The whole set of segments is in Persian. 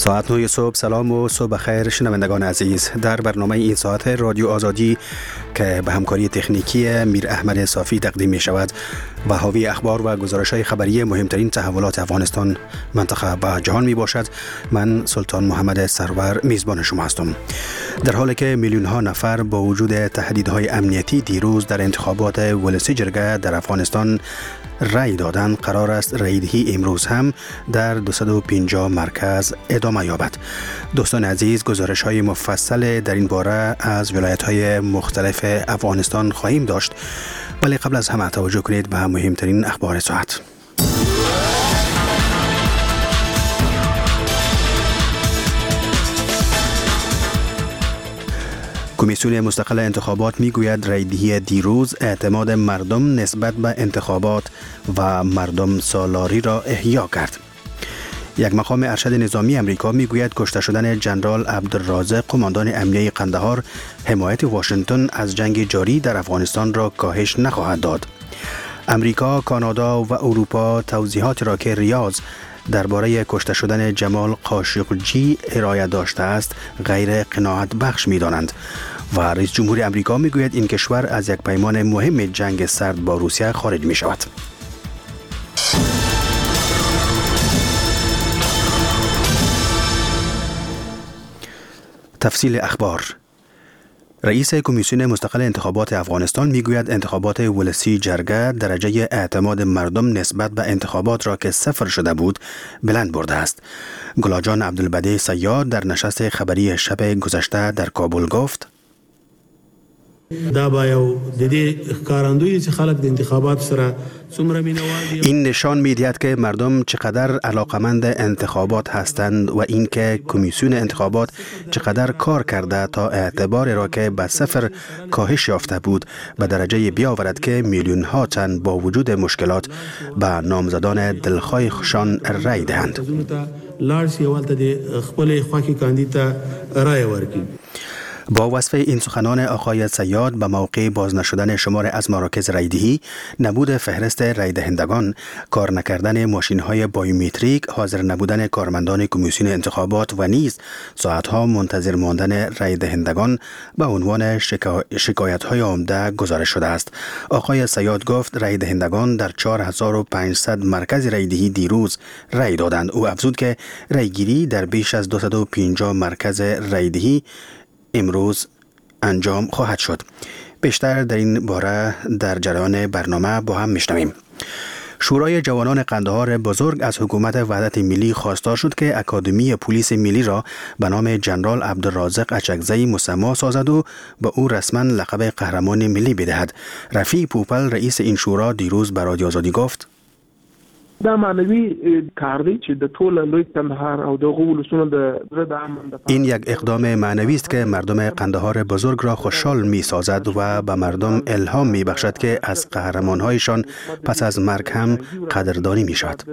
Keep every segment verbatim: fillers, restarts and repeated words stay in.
ساعت نه صبح. سلام و صبح خیر شنوندگان عزیز. در برنامه این ساعت رادیو آزادی که به همکاری تکنیکی میر احمد صافی تقدیم می شود و حاوی اخبار و گزارش های خبری مهمترین تحولات افغانستان، منطقه و جهان می باشد، من سلطان محمد سرور میزبان شما هستم. در حالی که میلیون ها نفر با وجود تهدیدهای امنیتی دیروز در انتخابات ولسی جرگه در افغانستان رای دادن، قرار است رایدهی امروز هم در دویست و پنجاه مرکز ادامه یابد. دوستان عزیز، گزارش های مفصل در این باره از ولایت های مختلف افغانستان خواهیم داشت، ولی قبل از همه توجه کنید به مهمترین اخبار ساعت. کمیسیون مستقل انتخابات میگوید رایدهی دیروز اعتماد مردم نسبت به انتخابات و مردم سالاری را احیا کرد. یک مقام ارشد نظامی امریکا میگوید کشته شدن جنرال عبدالرازق قماندان امنیه قندهار حمایت واشنگتن از جنگ جاری در افغانستان را کاهش نخواهد داد. امریکا، کانادا و اروپا توضیحاتی را که ریاض درباره کشته شدن جمال قاشقجی ارائه داشته است غیر قناعت بخش می دانند و رئیس جمهور امریکا می گوید این کشور از یک پیمان مهم جنگ سرد با روسیه خارج می شود. تفصیل اخبار. رئیس کمیسیون مستقل انتخابات افغانستان میگوید انتخابات ولسی جرگه درجه اعتماد مردم نسبت به انتخابات را که صفر شده بود بلند برده است. گلاجان عبدالبدی سیاد در نشست خبری شب گذشته در کابل گفت: دا با یو د دې ښکارندوی چې خلک د انتخابات سره څومره مینه‌وال دي. این نشان می‌دهد که مردم چقدر علاقمند انتخابات هستند و اینکه کمیسیون انتخابات چقدر کار کرده تا اعتبار را که به صفر کاهش یافته بود به درجه بیاورد که میلیون ها تن با وجود مشکلات به نامزدان دلخواه خشان رای دهند. لاړ شي ولته د خپل خوښي کاندید رای ورکړي. با وصف این سخنان آقای سیاد به موقع باز نشدن شمار از مراکز رایدهی، نبود فهرست رای دهندگان، کار نکردن ماشین‌های بایومتریک، حاضر نبودن کارمندان کمیسیون انتخابات و نیز ساعتها منتظر ماندن رای دهندگان به عنوان شکا... شکایت‌های عمده گزارش شده است. آقای سیاد گفت رای دهندگان در چهار هزار و پانصد مرکز رایدهی دیروز رای دادند. او افزود که رایگیری در بیش از دویست و پنجاه مرکز رایدهی امروز انجام خواهد شد. بیشتر در این باره در جریان برنامه با هم میشنویم. شورای جوانان قندهار بزرگ از حکومت وحدت ملی خواستار شد که اکادمی پلیس ملی را به نام جنرال عبدالرازق اچکزی مسما سازد و به او رسما لقب قهرمان ملی بدهد. رفیع پوپل رئیس این شورا دیروز به رادیو آزادی گفت: دا معنوي کار دی چې د ټول لوی قندهار او د غولسونو د زړه د امن د این یک اقدام معنوی است که مردم قندهار بزرگ را خوشحال می سازد و به مردم الهام می بخشد که از قهرمان‌هایشان پس از مرگ هم قدردانی می شود.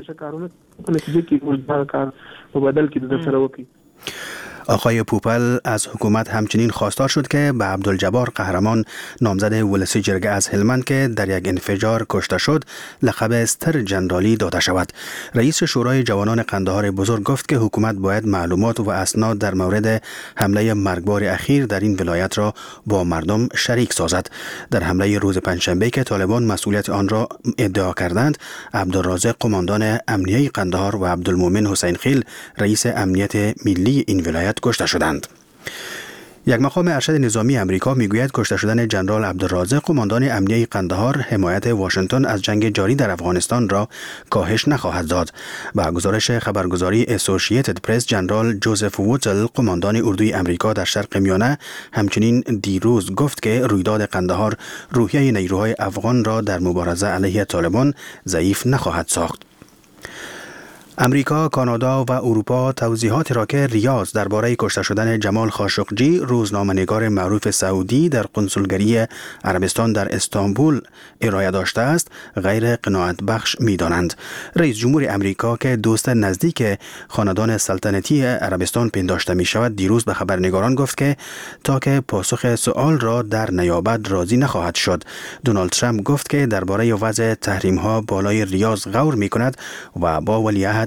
آقای پوپل از حکومت همچنین خواستار شد که به عبدالجبار قهرمان نامزد ولسی جرگه از هلمند که در یک انفجار کشته شد لقب استر جنرالی داده شود. رئیس شورای جوانان قندهار بزرگ گفت که حکومت باید معلومات و اسناد در مورد حمله مرگبار اخیر در این ولایت را با مردم شریک سازد. در حمله روز پنجشنبه که طالبان مسئولیت آن را ادعا کردند، عبدالرازق قماندان امنیه قندهار و عبدالمومن حسین خیل رئیس امنیت ملی این ولایت کشته شدند. یک مقام ارشد نظامی امریکا میگوید کشته شدن جنرال عبدالرازق قماندان امنیه قندهار حمایت واشنگتن از جنگ جاری در افغانستان را کاهش نخواهد داد. با گزارش خبرگزاری اسوسییتد پرس، جنرال جوزف وودزل قماندان اردوی امریکا در شرق میانه همچنین دیروز گفت که رویداد قندهار روحیه نیروهای افغان را در مبارزه علیه طالبان ضعیف نخواهد ساخت. امریکا، کانادا و اروپا توضیحات را که ریاض درباره کشته شدن جمال خاشقجی روزنامه‌نگار معروف سعودی در قنسولگری عربستان در استانبول ارائه داشته است غیر قناعت بخش می‌دانند. رئیس جمهور امریکا که دوست نزدیک خاندان سلطنتی عربستان پنداشته می‌شود دیروز به خبرنگاران گفت که تا که پاسخ سوال را در نیابد راضی نخواهد شد. دونالد ترامپ گفت که درباره وضع تحریم‌ها بالای ریاض غور می‌کند و با ولیعهد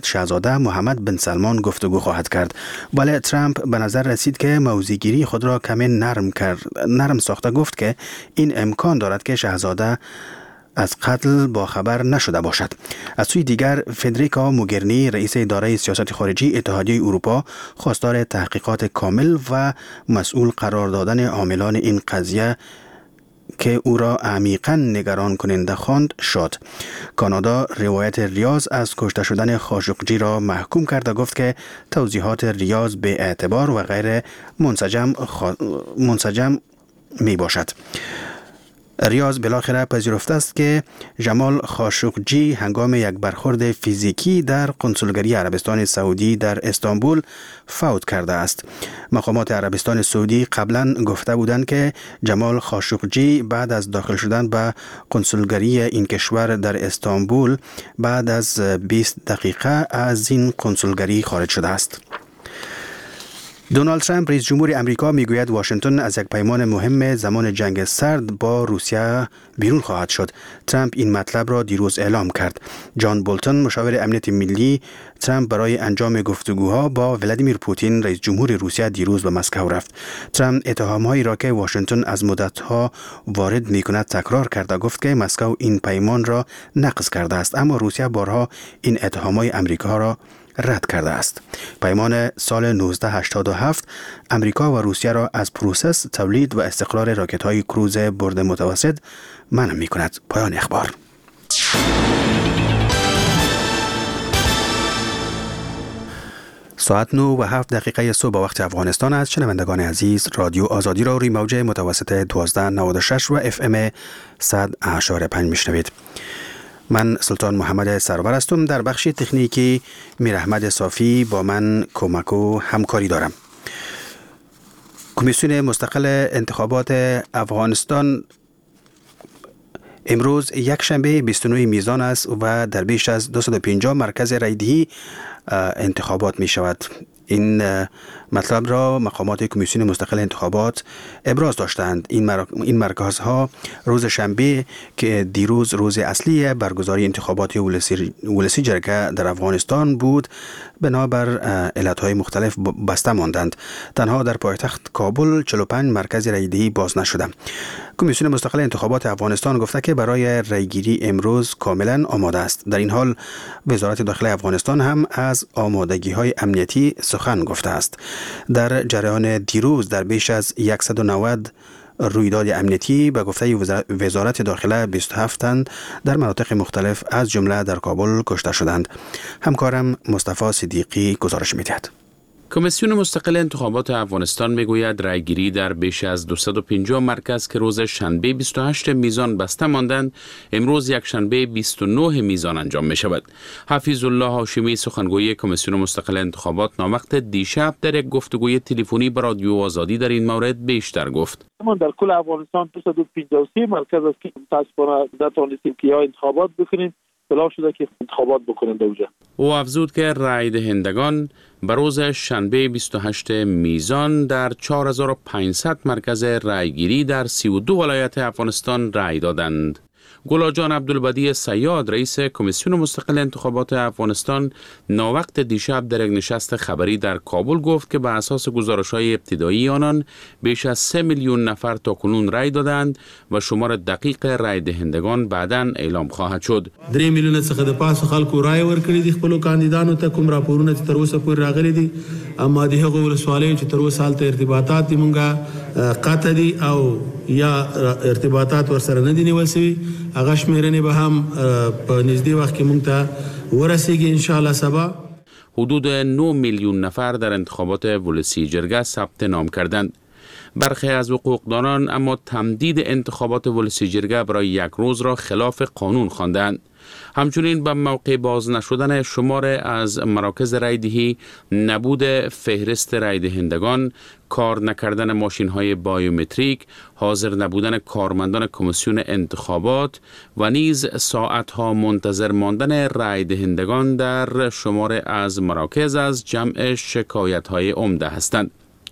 شاهزاده محمد بن سلمان گفتگو خواهد کرد. ولی ترامپ به نظر رسید که موضوعگیری خود را کمی نرم کرد نرم ساخته گفت که این امکان دارد که شاهزاده از قتل با خبر نشده باشد. از سوی دیگر فدریکا موگرینی رئیس اداره سیاست خارجی اتحادیه اروپا خواستار تحقیقات کامل و مسئول قرار دادن عاملان این قضیه که او را عمیقاً نگران کننده خواند شد. کانادا روایت ریاض از کشته شدن خاشقجی را محکوم کرده گفت که توضیحات ریاض به اعتبار و غیر منسجم خوا... منسجم می باشد. ریاض بالاخره پذیرفته است که جمال خاشقجی هنگام یک برخورد فیزیکی در کنسولگری عربستان سعودی در استانبول فوت کرده است. مقامات عربستان سعودی قبلا گفته بودند که جمال خاشقجی بعد از داخل شدن به کنسولگری این کشور در استانبول بعد از بیست دقیقه از این کنسولگری خارج شده است. دونالد ترامپ رئیس جمهور امریکا میگوید واشنگتن از یک پیمان مهم زمان جنگ سرد با روسیه بیرون خواهد شد. ترامپ این مطلب را دیروز اعلام کرد. جان بولتون مشاور امنیت ملی ترامپ برای انجام گفتگوها با ولادیمیر پوتین رئیس جمهور روسیه دیروز به مسکو رفت. ترامپ اتهامهایی را که واشنگتن از مدتها وارد میکند تکرار کرده گفت که مسکو این پیمان را نقض کرده است، اما روسیه بارها این اتهامهای امریکا را رد کرده است. پیمان سال نوزده هشتاد و هفت امریکا و روسیه را از پروسس تولید و استقرار راکت‌های کروز برد متوسط منع می‌کند. پایان اخبار. ساعت نه و هفت دقیقه صبح وقت افغانستان است. شنوندگان عزیز، رادیو آزادی را روی موج متوسط دوازده نود و شش و اف ام صد و اشاره پنج میشنوید. من سلطان محمد سرور هستم. در بخش تکنیکی میر احمد صافی با من کمک و همکاری دارم. کمیسیون مستقل انتخابات افغانستان امروز یک شنبه بیست و نه میزان است و در بیش از دویست و پنجاه مرکز رایدهی انتخابات می شود. این مطلب را مقامات کمیسیون مستقل انتخابات ابراز داشتند. این مر... این مرکزها روز شنبه که دیروز روز اصلی برگزاری انتخابات ولسی, ولسی جرگه در افغانستان بود بنابر علتهای مختلف بسته ماندند. تنها در پایتخت کابل چهل و پنج مرکز رایدهی باز نشده. کمیسیون مستقل انتخابات افغانستان گفته که برای رایگیری امروز کاملا آماده است. در این حال وزارت داخلی افغانستان هم از آمادگی های امنیتی سخن گفته است. در جریان دیروز در بیش از صد و نود رویداد امنیتی به گفته وزارت داخله بیست و هفت تن در مناطق مختلف از جمله در کابل کشته شدند. همکارم مصطفی صدیقی گزارش می‌دهد. کمیسیون مستقل انتخابات افغانستان میگوید رایگیری در بیش از دویست و پنجاه مرکز که روز شنبه بیست و هشت میزان بسته ماندند امروز یک شنبه بیست و نه میزان انجام می شود. حفیظ الله هاشمی سخنگوی کمیسیون مستقل انتخابات ناموقت دیشب در یک گفتگوی تلفنی با رادیو آزادی در این مورد بیشتر گفت. ما در کل افغانستان دویست و پنجاه و سه مرکز است که متاسفانه نتوانستیم که یا انتخابات بکنیم بلا شده که انتخابات بکنند اونجا. او افزود که رای دهندگان به روز شنبه بیست و هشت میزان در چهار هزار و پانصد مرکز رایگیری در سی و دو ولایت افغانستان رای دادند. گلاجان عبدالبدی صیاد رئیس کمیسیون مستقل انتخابات افغانستان ناوقت دیشب در یک نشست خبری در کابل گفت که به اساس گزارش‌های ابتدایی آنان بیش از سه میلیون نفر تاکنون رای دادند و شمار دقیق رای دهندگان بعداً اعلام خواهد شد. درې میلیونه څخه د پاسه خلکو رای ورکړي دي خپل کاندیدانو ته کوم راپورونه تر اوسه پورې راغلي دي اما د هغو ولسوالیو چې تر اوسه هلته ارتباطات دي مونږه قطع دي او یا ارتباطات ورسره نه دي نیول شوي هغه شمیرنې به هم په نږدې وخت کې مونږ ته ورسیږي ان شاء الله سبا. حدود نه میلیون نفر در انتخابات ولسی جرگه ثبت نام کردند. برخی از حقوقدانان اما تمدید انتخابات ولسی جرگه برای یک روز را خلاف قانون خواندند. همچنین به موقع باز نشدن شمار از مراکز رایدهی، نبود فهرست رایدهندگان، کار نکردن ماشین‌های بایومتریک، حاضر نبودن کارمندان کمیسیون انتخابات و نیز ساعت‌ها منتظر ماندن رایدهندگان در شمار از مراکز از جمع شکایت‌های عمده هستند.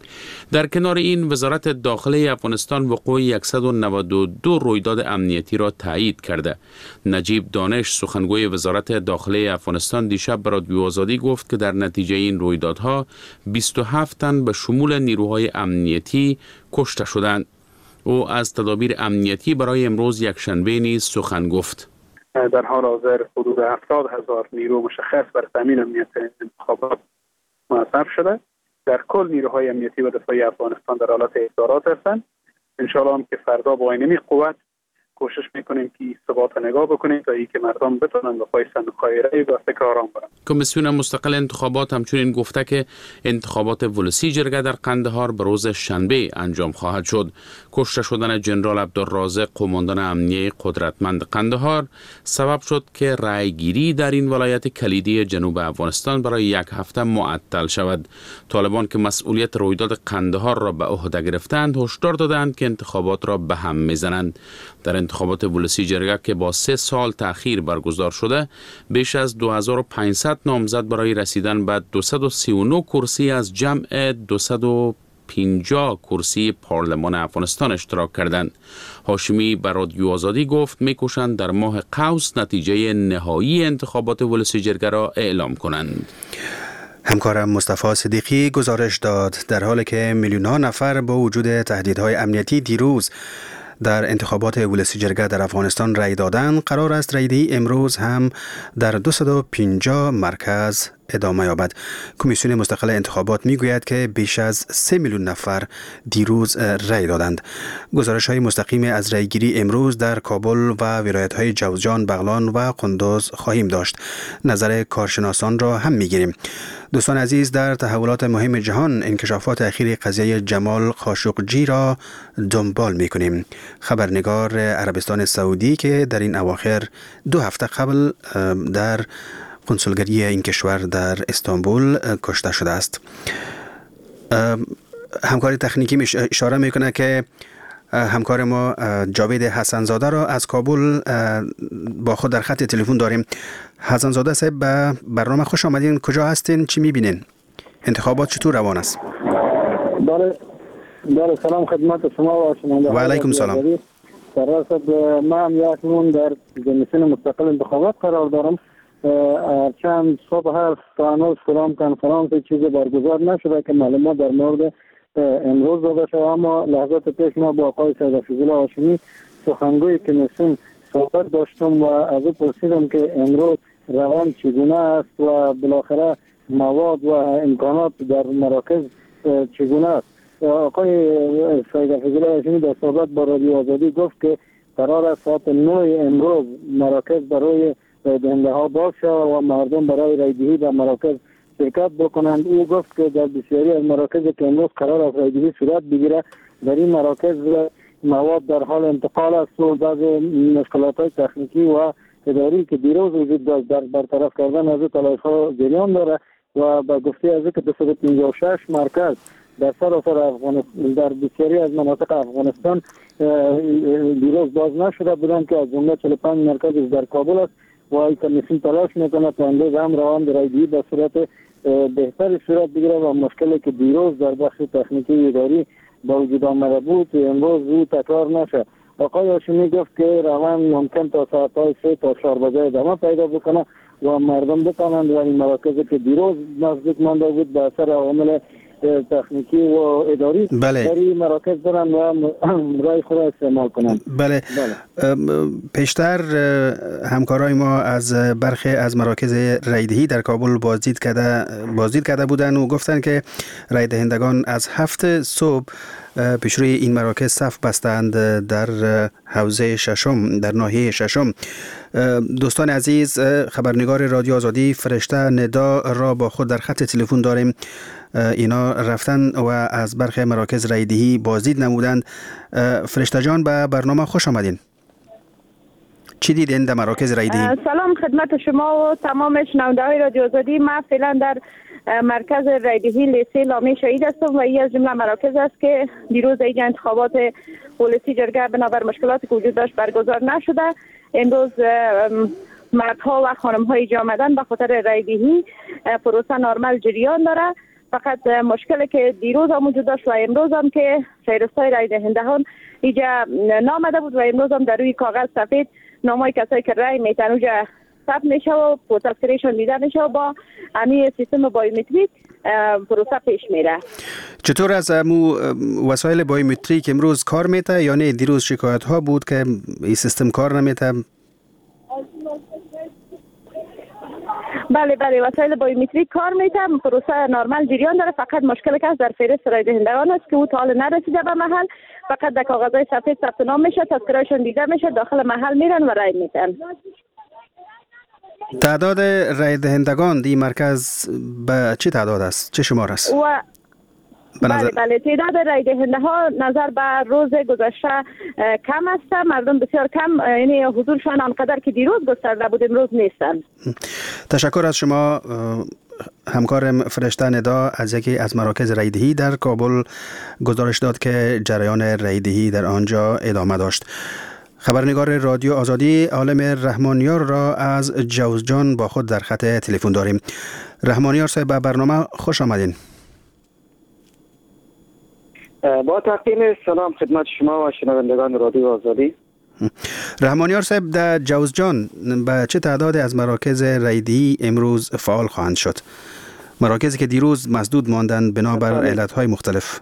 در کنار این وزارت داخله افغانستان وقوع صد و نود و دو رویداد امنیتی را تایید کرده. نجیب دانش سخنگوی وزارت داخله افغانستان دیشب به رادیو آزادی گفت که در نتیجه این رویدادها بیست و هفت تن به شمول نیروهای امنیتی کشته شدند. او از تدابیر امنیتی برای امروز یکشنبه نیز سخن گفت. در حال حاضر حدود هفتاد هزار نیرو مشخص بر تامین امنیت انتخابات مؤثر شده. در کل نیروهای امنیتی و دفاعی افغانستان در حالت احضارات هستند. انشاءالله هم که فردا با اینمی قوت کوشش میکنیم که ثبات نگاه بکنیم تا اینکه مردم بتونن به پای صندوق‌های رای و فکر آرام برن. کمیسیون مستقل انتخابات همچنین گفته که انتخابات ولسی جرگه در قندهار به روز شنبه انجام خواهد شد. کشته شدن جنرال عبدالرازق قماندان امنیه قدرتمند قندهار سبب شد که رایگیری در این ولایت کلیدی جنوب افغانستان برای یک هفته معطل شود. طالبان که مسئولیت رویداد قندهار را به عهده گرفتند هشدار دادند که انتخابات را به هم میزنند. در انتخابات ولسی جرگه که با سه سال تأخیر برگزار شده، بیش از دو هزار و پانصد نامزد برای رسیدن به دویست و سی و نه کرسی از جمع دویست و پنجاه کرسی پارلمان افغانستان اشتراک کردند. هاشمی به رادیو آزادی گفت می‌کوشند در ماه قوس نتیجه نهایی انتخابات ولسی جرگه را اعلام کنند. همکارم مصطفی صدیقی گزارش داد در حالی که میلیون‌ها نفر با وجود تهدیدهای امنیتی دیروز در انتخابات ولسی جرگه در افغانستان رای دادن، قرار است رایدهی امروز هم در دویست و پنجاه مرکز ادامه یابد. کمیسیون مستقل انتخابات میگوید که بیش از سه میلیون نفر دیروز رای دادند. گزارش های مستقیم از رایگیری امروز در کابل و ولایت های جوزجان، بغلان و قندوز خواهیم داشت. نظر کارشناسان را هم میگیریم. دوستان عزیز، در تحولات مهم جهان انکشافات اخیر قضیه جمال خاشقجی را دنبال میکنیم. خبرنگار عربستان سعودی که در این اواخر دو هفته قبل در کنسولگری این کشور در استانبول کشته شده است. همکاری تکنیکی اشاره میکنه که همکار ما جاوید حسنزاده را از کابل با خود در خط تلفن داریم. حسنزاده صاحب، به برنامه خوش آمدین. کجا هستین؟ چی میبینین؟ انتخابات چطور روان است؟ بله بله، سلام خدمت شما و شما. و علیکم سلام. در راست ما هم یکنون در کمیسیون مستقل انتخابات قرار دارم. چند صبح هست تا هنوز کدام کنفرانس چیزی برگزار نشده که معلومات در مورد امروز داده شد، اما لحظات پیش ما با آقای سید حفیظالله هاشمی سخنگوی کمیسیون صحبت داشتم و از او پرسیدم که امروز روان چگونه است و بالاخره مواد و امکانات در مراکز چگونه است. آقای سید حفیظالله هاشمی در صحبت با رادیو آزادی گفت که قرار است ساعت نه امروز مراکز برای دهنده ها باز شد و مردم برای رایدهی در مراکز شرکت بکنند. او گفت که در بسیاری از مراکز که امروز قرار است رایدهی صورت بگیره، در این مراکز مواد در حال انتقال است و بعضی مشکلات های تکنیکی و اداری که دیروز وجود داشت در برطرف کردن از تلاش ها جریان داره و با گفته از که دویست و پنجاه و شش مرکز در سراسر افغانستان در بسیاری از مناطق افغانستان دیروز باز نشده بودند که از جمله چهل و پنج مرکز در کابل است و این کمیسیون تلاش میکنه تا امروز هم روان رایگیری به صورت بهتری صورت بگیره و مشکلی که دیروز در بخش تکنیکی اداری با وجود آمده بود امروز او تکرار نشه. آقای هاشمی گفت که روان ممکن تا ساعت سه تا چهار بجه ادامه پیدا بکنه و مردم بتوانند و این مراکزی که دیروز نزدیک مانده بود به اثر عوامل تکنیکی و اداری بله. در این مراکز برن و رای خود استعمال کنند. بله, بله. پیشتر همکارای ما از برخی از مراکز رایدهی در کابل بازدید کرده بازدید کرده بودند و گفتند که رای دهندگان از هفت صبح پیش روی این مراکز صف بستند در حوزه ششم، در ناحیه ششم. دوستان عزیز، خبرنگار رادیو آزادی فرشته ندا را با خود در خط تلفن داریم. اینا رفتن و از برخی مراکز رایدهی بازدید نمودند. فرشته جان، به برنامه خوش آمدین. چی دیدین در مراکز رایدهی؟ سلام خدمت شما و تمام شنونده های رادیو آزادی. ما فعلا در مرکز رایدهی لیسه لامی شهید هستم و این از جمله مراکز است که دیروز اینجا انتخابات ولسی جرگه بنابر مشکلاتی که وجود داشت برگزار نشده. امروز مردها و خانم های اینجا آمدن به خاطر رایدهی. پروسه نرمال جریان داره فقط مشکلی که دیروز هم وجود داشت و امروز هم که فهرست‌های رای دهندگان اینجا نامده بود و امروز هم در روی کاغذ سفید نامای کسایی که رای میتن اونجا ثبت میشه و تذکرهشون دیده میشه و با همین سیستم بایومتریک پروسه پیش میره. چطور از امو وسایل بایومتریک امروز کار میته یا نه؟ دیروز شکایت ها بود که این سیستم کار نمیته؟ بله بله وسایل بایومتریک کار میته، پروسه نرمال جریان داره. فقط مشکلی که در فهرست رای دهندگان است که او تا حال نرسیده به محل، فقط در کاغذهای سفید ثبت نام میشه، تذکرهشون دیده میشه، داخل محل میرن و رای میتن. تعداد رای دهندگان دی مرکز به چه تعداد است؟ چه شمار است؟ و بله نظر... بله تعداد رای دهنده ها نظر به روز گذشته کم است، مردم بسیار کم، یعنی حضورشان آنقدر که دیروز گسترده بود امروز نیستن. تشکر از شما. همکارم فرشته ندا از یکی از مراکز رایدهی در کابل گزارش داد که جریان رایدهی در آنجا ادامه داشت. خبرنگار رادیو آزادی عالم رحمانیار را از جوزجان با خود در خط تلفن داریم. رحمانیار صاحب به برنامه خوش آمدین. با تقدیم سلام خدمت شما و شنوندگان رادیو آزادی. رحمانیار صاحب در جوزجان به چه تعداد از مراکز رایدهی امروز فعال خواهند شد؟ مراکزی که دیروز مسدود ماندند بنابر علتهای مختلف.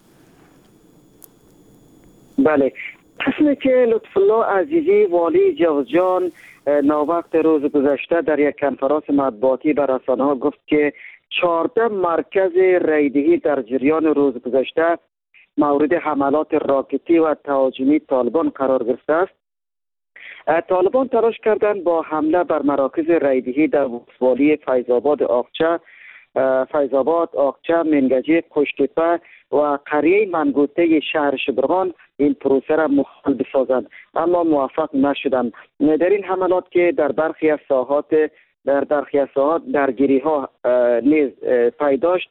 بله، قسمی که لطف الله عزیزی والی جوزجان ناوقت روز گذشته در یک کنفرانس مطبوعاتی به رسانه‌ها گفت که چهارده مرکز رایدهی در جریان روز گذشته مورد حملات راکتی و تهاجمی طالبان قرار گرفته است. طالبان تلاش کردند با حمله بر مراکز رایدهی در ولسوالی فیض آباد آقچه، فیض آباد آقچه، منگجی، قشت‌تپه و قریه منگوته شهر شبرغان این پروسه را مخل بسازند، اما موفق نشدند. در این حملات که در برخی از ساحات در برخی از ساحات درگیری ها نیز پیداشت،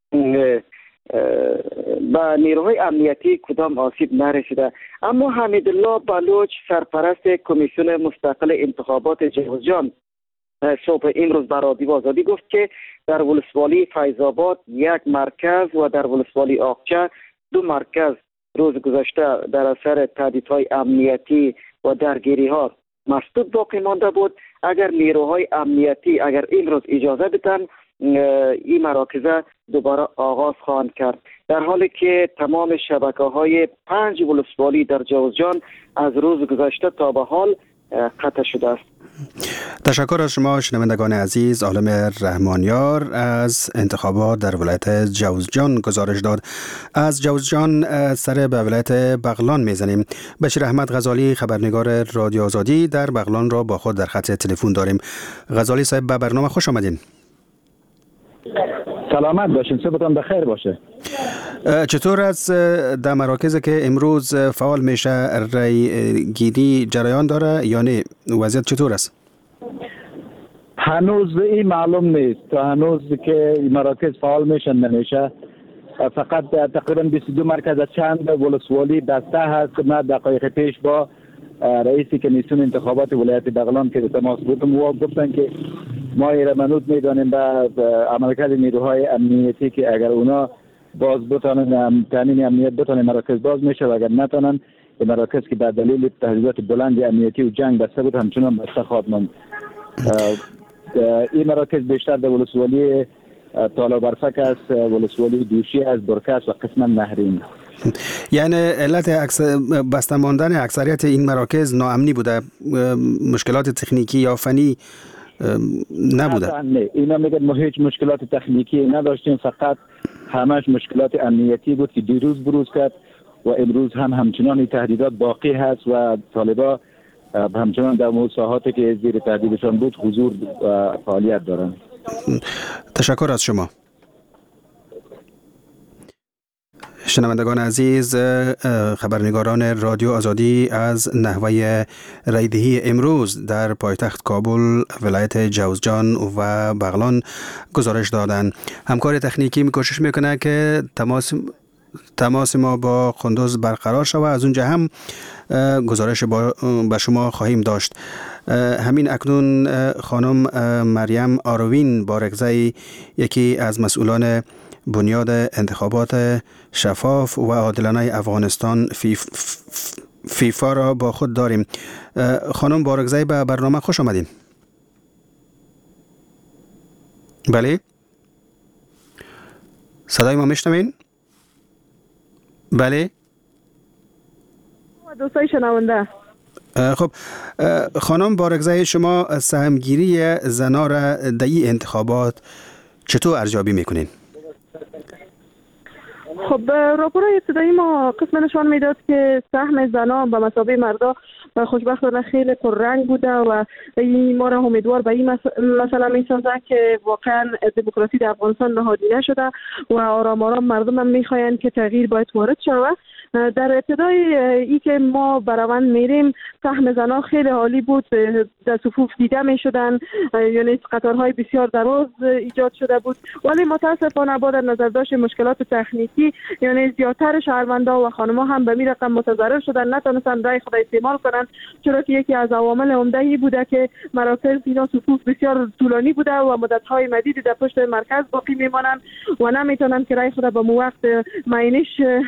با نیروهای امنیتی کدام آسیب نرسیده. اما حمیدالله بلوچ سرپرست کمیسیون مستقل انتخابات جوزجان صبح امروز به رادیو آزادی گفت که در ولسوالی فیض آباد یک مرکز و در ولسوالی آقچه دو مرکز روز گذشته در اثر تهدیدهای امنیتی و درگیری ها مسدود باقی مانده بود. اگر نیروهای امنیتی اگر امروز اجازه بدن این مراکز دوباره آغاز خواهند کرد، در حالی که تمام شبکه های پنج ولسوالی در جوزجان از روز گذشته تا به حال قطع شده است. تشکر از شما شنوندگان عزیز. عالم رحمانیار از انتخابات در ولایت جوزجان گزارش داد. از جوزجان سر به ولایت بغلان میزنیم. بشیر احمد غزالی خبرنگار رادیو آزادی در بغلان را با خود در خط تلفن داریم. غزالی صاحب به برنامه خوش آمدین. سلامت باشین، صبحتون بخیر باشه. چطور از در مراکز که امروز فعال میشه رای گیری جریان داره یا نه؟ وضعیت چطور است؟ هنوز این معلوم نیست. تا هنوز که مراکز فعال میشن نمیشه. فقط تقریبا بیست و دو مرکز از چند ولسوالی بسته هست. من دقایق پیش با رئیس کمیسیون انتخابات ولایت بغلان که تماس بودم و گفتن که ما ایره منوط میدانیم به عملکرد نیروهای امنیتی که اگر اونا باز بتانن تامین امنیت بتانن مراکز باز میشه و اگر نتانن مراکز که به دلیل تهدیدات بلند امنیتی و جنگ بسته بود همچنان بسته خواهد ماند. این مراکز بیشتر در ولسوالی تالا برفک است، ولسوالی دوشی است، برکس و قسما نهرین. یعنی علت بسته ماندن اکثریت این مراکز ناامنی بوده، مشکلات تکنیکی یا فنی نبوده؟ نه، اینا میگن ما هیچ مشکلات تکنیکی نداشتیم، فقط همش مشکلات امنیتی بود که دیروز بروز کرد و امروز هم همچنان تهدیدات باقی هست و طالبا همچنان در ساحاتی که زیر تهدیدشان بود حضور و فعالیت دارند. تشکر از شما. شنوندگان عزیز، خبرنگاران رادیو آزادی از نحوه رایدهی امروز در پایتخت کابل، ولایت جوزجان و بغلان گزارش دادند. همکار تکنیکی می کوشش میکنه که تماس تماس ما با قندوز برقرار شود. از اونجا هم گزارش با, با شما خواهیم داشت. همین اکنون خانم مریم آروین بارگزای، یکی از مسئولان بنیاد انتخابات شفاف و عادلانه افغانستان فیف فیفا را با خود داریم. خانم بارگزایی به برنامه خوش آمدین. بله، صدای ما میشنوین؟ بله دوستای شنونده. خب خانم بارگزایی، شما سهمگیری زنان را در این انتخابات چطور ارزیابی میکنین؟ خب راپورهای ابتدایی ما قسم نشان میداد که سهم زنان به مثابه مردا خوشبختانه خیلی پررنگ بوده و این ما را امیدوار به این مسئله میسازه که واقعا دموکراسی در افغانستان نهادی نشده و آرام آرام مردم هم میخواین که تغییر باید وارد شود. در ابتدای ای که ما براون میریم سهم زنان خیلی عالی بود، در صفوف دیده می شدن، یعنی قطارهای بسیار دراز ایجاد شده بود، ولی متاسفانه با در نظر داشت مشکلات تکنیکی یعنی زیادتر شهروندا و خانم‌ها هم به می رقم متضرر شدن، نتونستن رای خود استعمال کنن، چرا که یکی از عوامل عمده‌ای بوده که مراکز اینا صفوف بسیار طولانی بوده و مدت‌های مدیدی در پشت مرکز باقی میمانند و نمیتونن که رای خود به وقت معینش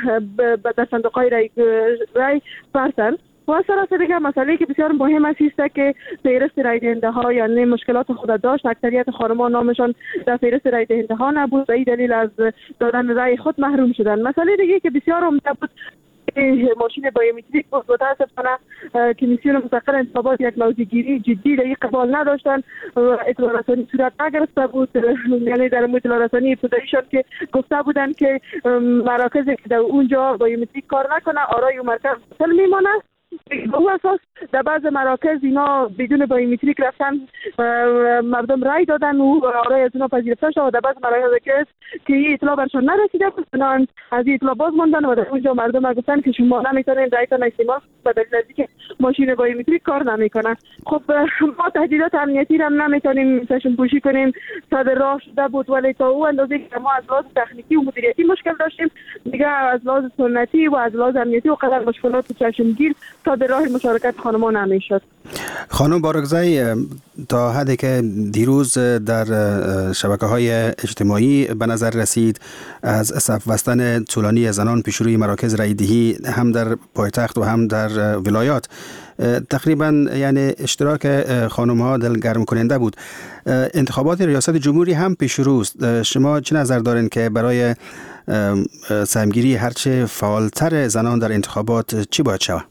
به صندوق‌های رای, رای برسن. و سراسر دیگه مسئله که بسیار مهم است که فهرست رای دهنده ها یعنی مشکلات خود داشت، اکثریت خانم‌ها نامشان در فهرست رای دهنده ها نبود و این دلیل از دادن رای خود محروم شدن. مسئله دیگه که بسیار عمده بود ماشین بایومتریک بود. متاسفانه کمیسیون مستقل انتخابات یک موضوعگیری جدی در این قبال نداشتن و اطلاع رسانی صورت نگرفته بود، یعنی در اطلاع رسانی ابتداییشان که گفته بودن که مراکزی که در اونجا بایومتریک کار نکنه آرای اون مرکز باطل میمانه. به او اساس در بعض مراکز اینا بدون بایومتریک رفتن مردم رای دادن و آرای از اونا پذیرفته شد و در بعض مراکز که این اطلاع برشان نرسیده بود بنان از این اطلاع باز ماندن و در اونجا مردم گفتن که شما نمیتونین رایتان استعمال به دلیل از اینکه ماشین بایومتریک کار نمیکنه. خب ما تهدیدات امنیتی را نمیتونیم چشم پوشی کنیم، صدر راه شده بود ولی تا او اندازه که ما از لحاظ تکنیکی و مدیریتی مشکل داشتیم دیگه از لحاظ سنتی و از لحاظ امنیتی و قدر مشکلات چشمگیر تا به راه مشارکت خانمان نمیشد. خانم بارگزایی، تا حدی که دیروز در شبکه‌های اجتماعی به نظر رسید از صف بستن طولانی زنان پیش روی مراکز رایدهی هم در پایتخت و هم در ولایات تقریبا یعنی اشتراک خانم‌ها دلگرم کننده بود. انتخابات ریاست جمهوری هم پیش روست. شما چه نظر دارین که برای سهمگیری هرچه فعالتر زنان در انتخابات چی باید شود؟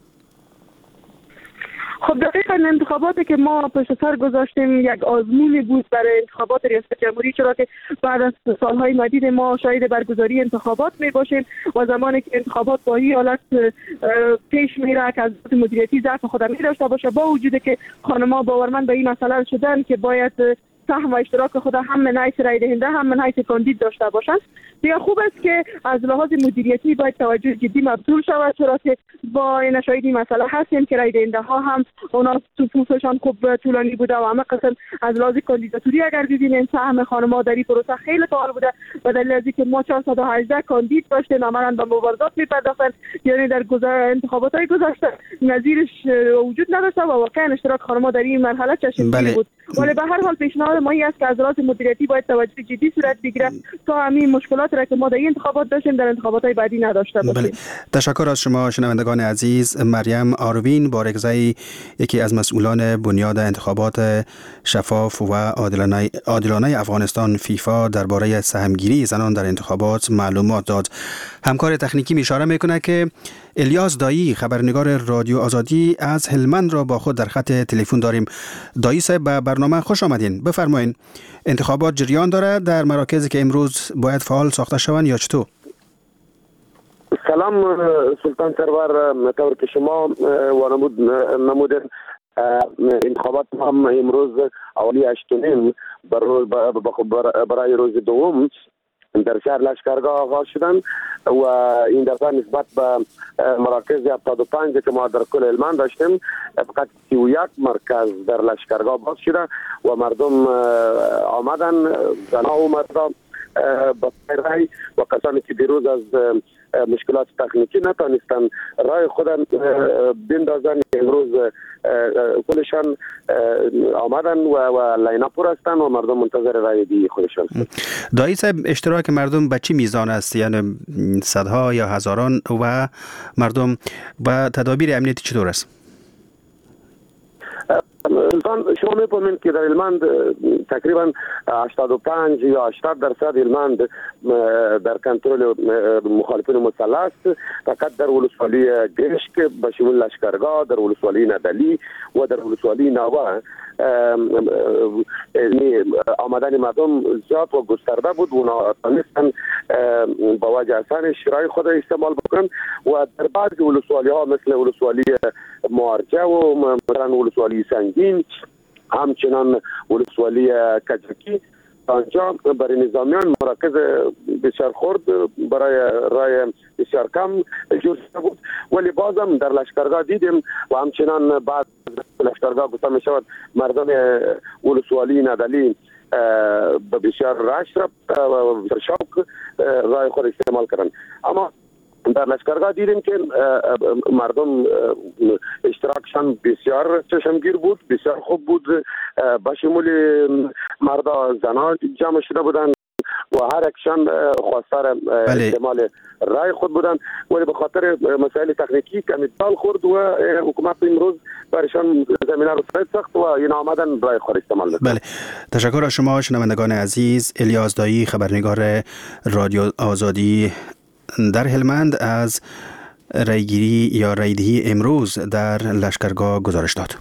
خب دقیقاً انتخاباتی که ما پشت سر گذاشتیم یک آزمونی بود برای انتخابات ریاست جمهوری، چرا که بعد از سالهای مدید ما شاهد برگزاری انتخابات می باشیم و زمانی که انتخابات با این حالت پیش میره که از مدیریتی ضعف خود می داشته باشه، با وجود که خانم‌ها باورمند به این مسئله شدن که باید سهم و اشتراک خود هم من حیث رای دهنده هم من حیث کاندید داشته باشند. دیگه خوب است که از لحاظ مدیریتی باید توجه جدی مبذول شود، چرا که با این شاهد این مسئله هستیم که رای دهنده ها هم اونا صفوفشان خوب طولانی بوده و همه قسم از لحاظ کاندیداتوری اگر دیدین سهم خانم‌ها در این پروسه خیلی فعال بوده و دلیل از اینکه ما چهارصد و هجده کاندید داشتیم عملاً به مبارزات می‌پرداختن، یعنی در انتخابات‌های گذشته نظیرش وجود نداشته و واقعا اشتراک خانم‌ها در این مرحله چشمگیر بود. ولی به هر حال پیشنهاد ما این است که از لحاظ مدیریتی باید توجه جدی صورت بگیره تا همین مشکلات را که ما در این انتخابات داشتیم در انتخابات‌های بعدی نداشته باشیم. بله. تشکر از شما شنوندگان عزیز. مریم آروین بارگزایی، یکی از مسئولان بنیاد انتخابات شفاف و عادلانه عادلانه افغانستان فیفا درباره سهمگیری زنان در انتخابات معلومات داد. همکار تکنیکی اشاره میکنه که الیاس دایی خبرنگار رادیو آزادی از هلمند را با خود در خط تلفن داریم. دایی صاحب به برنامه خوش آمدین. بفرمایین. انتخابات جریان داره در مراکزی که امروز باید فعال ساخته شوند یا چطور؟ سلام سلطان سرور، طور که شما وانمود نمودن انتخابات هم امروز اولی هشتم برای روز دوم در شهر لشکرگاه آغاز شدن و این دفعه نسبت به مراکز هفتاد و پنج که ما در کل هلمند داشتیم فقط سی و یک مرکز در لشکرگاه باز شده و مردم آمدن، زنها و مردا با رای و کسانی که دیروز از مشکلات تکنیکی نتانستن رای خود بندازن. امروز کلشان آمدن و, و لاین اپ هستن و مردم منتظر رای دی خودشان. دایی صاحب، اشتراک مردم به چی میزان است؟ یعنی صدها یا هزاران و مردم و تدابیر امنیتی چطور است؟ شما می‌فهمید که در هلمند تقریبا هشتاد و پنج یا هشتاد درصد هلمند در کنترل مخالفین مسلح است. فقط در ولسوالی گشک به شمول لشکرگاه، در ولسوالی ندلی و در ولسوالی ناوا آمدن مردم زیاد و گسترده بود و نتونستن با وجه اصلا شرای خود استعمال بکنن و در بعض ولسوالی ها مثل ولسوالی مارجه و مثلا ولسوالی سنگین، همچنان ولسوالی کجکی، آنجا برای نظامیان مراکز بسیار خرد برای رای بسیار کم جور شده بود، ولی بازم در لشکرگاه دیدیم و همچنان بعد لشکرگاه گفته می شود مردم ولسوالی ندلی به بسیار رش رفت و بسیار شوق رای خود استعمال کردن. اما در لشکرگاه دیدیم که مردم اشتراکشان بسیار چشمگیر بود، بسیار خوب بود. با شمول مردا زنان جمع شده بودند و هر اکشان خواستار استعمال رای خود بودند، ولی به خاطر مسائل تکنیکی کمی دال خورد و حکومت امروز برشان زمینه رو ساخت و این آمدن رای خود استعمال نکرد. بله، تشکر از شما شنوندگان عزیز. الیاس دایی، خبرنگار رادیو آزادی در هلمند، از رایگیری یا رایدهی امروز در لشکرگاه گزارش داد.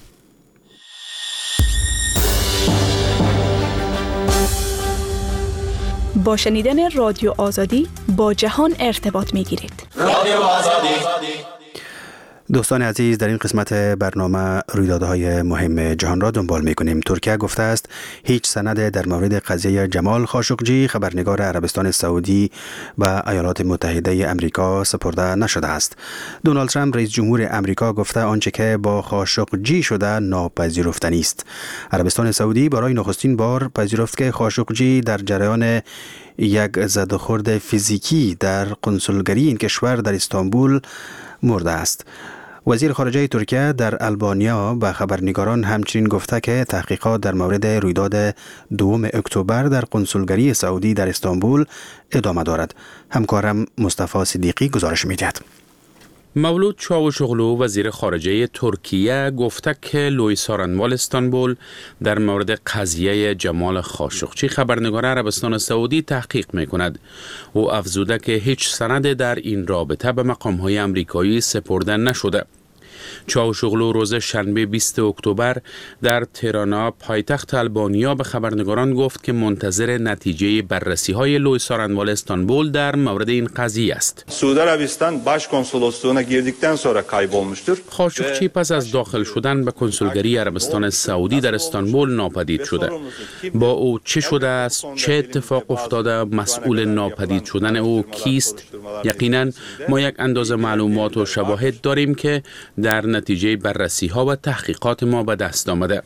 با شنیدن رادیو آزادی با جهان ارتباط می گیرید. رادیو آزادی. دوستان عزیز، در این قسمت برنامه رویدادهای مهم جهان را دنبال می کنیم. ترکیه گفته است هیچ سند در مورد قضیه جمال خاشقجی، خبرنگار عربستان سعودی و ایالات متحده امریکا سپرده نشده است. دونالد ترامپ رئیس جمهور امریکا گفته آنچه که با خاشقجی شده ناپذیرفتنی است. عربستان سعودی برای نخستین بار پذیرفت که خاشقجی در جریان یک زدوخورد فیزیکی در قنسولگری این کشور در استانبول مرده است. وزیر خارجه ترکیه در آلبانیا به خبرنگاران همچنین گفته که تحقیقات در مورد رویداد دوم اکتبر در قنسولگری سعودی در استانبول ادامه دارد. همکارم مصطفی صدیقی گزارش می‌دهد. مولود چاوشوغلو وزیر خارجه ترکیه گفته که لوی سارنوال استانبول در مورد قضیه جمال خاشقجی خبرنگار عربستان سعودی تحقیق می کند. او افزوده که هیچ سند در این رابطه به مقام‌های امریکایی سپرده نشده. چاوشوغلو روز شنبه بیست اکتبر در تهران پایتخت آلبانیا به خبرنگاران گفت که منتظر نتیجه بررسی‌های لوی سارنوال استانبول در مورد این قضیه است. سعودی عربستان باش کنسولosluğuna girdikten sonra kaybolmuştur. خاشقجی پس از داخل شدن به کنسولگری عربستان سعودی در استانبول ناپدید شده. با او چه شده است؟ چه اتفاق افتاده؟ مسئول ناپدید شدن او کیست؟ یقینا ما یک اندازه معلومات و شواهد داریم که در نتیجه بررسی ها و تحقیقات ما به دست آمده.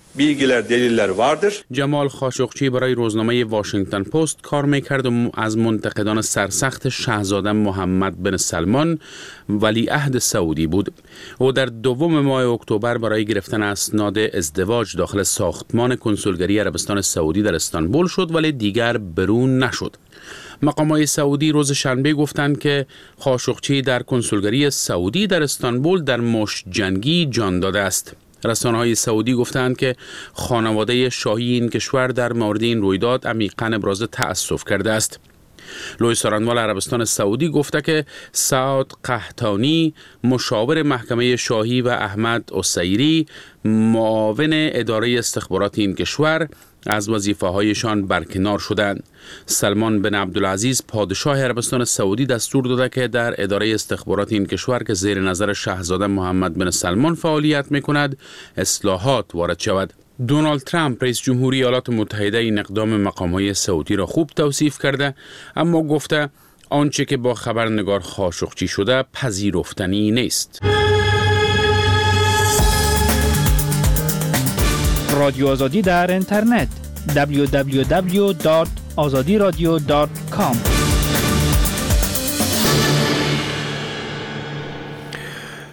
جمال خاشقجی برای روزنامه واشنگتن پست کار میکرد و از منتقدان سرسخت شاهزاده محمد بن سلمان ولیعهد سعودی بود. او در دوم ماه اکتبر برای گرفتن اسناد ازدواج داخل ساختمان کنسولگری عربستان سعودی در استانبول شد، ولی دیگر برون نشد. مقامات سعودی روز شنبه گفتند که خاشقجی در کنسولگری سعودی در استانبول در مشت جنگی جان داده است. رسانه‌های سعودی گفتند که خانواده شاهی این کشور در مورد این رویداد عمیقاً ابراز تأسف کرده است. لوی سارنوال عربستان سعودی گفته که سعد قحطانی مشاور محکمه شاهی و احمد عسیری معاون اداره استخبارات این کشور از وظیفه‌هایشان برکنار شدند. سلمان بن عبدالعزیز پادشاه عربستان سعودی دستور داده که در اداره استخبارات این کشور که زیر نظر شاهزاده محمد بن سلمان فعالیت می‌کند اصلاحات وارد شود. دونالد ترامپ رئیس جمهوری ایالات متحده این اقدام مقام‌های سعودی را خوب توصیف کرده، اما گفته آنچه که با خبرنگار خاشقجی شده پذیرفتنی نیست. رادیو آزادی در اینترنت دبلیو دبلیو دبلیو دات آزادی رادیو دات کام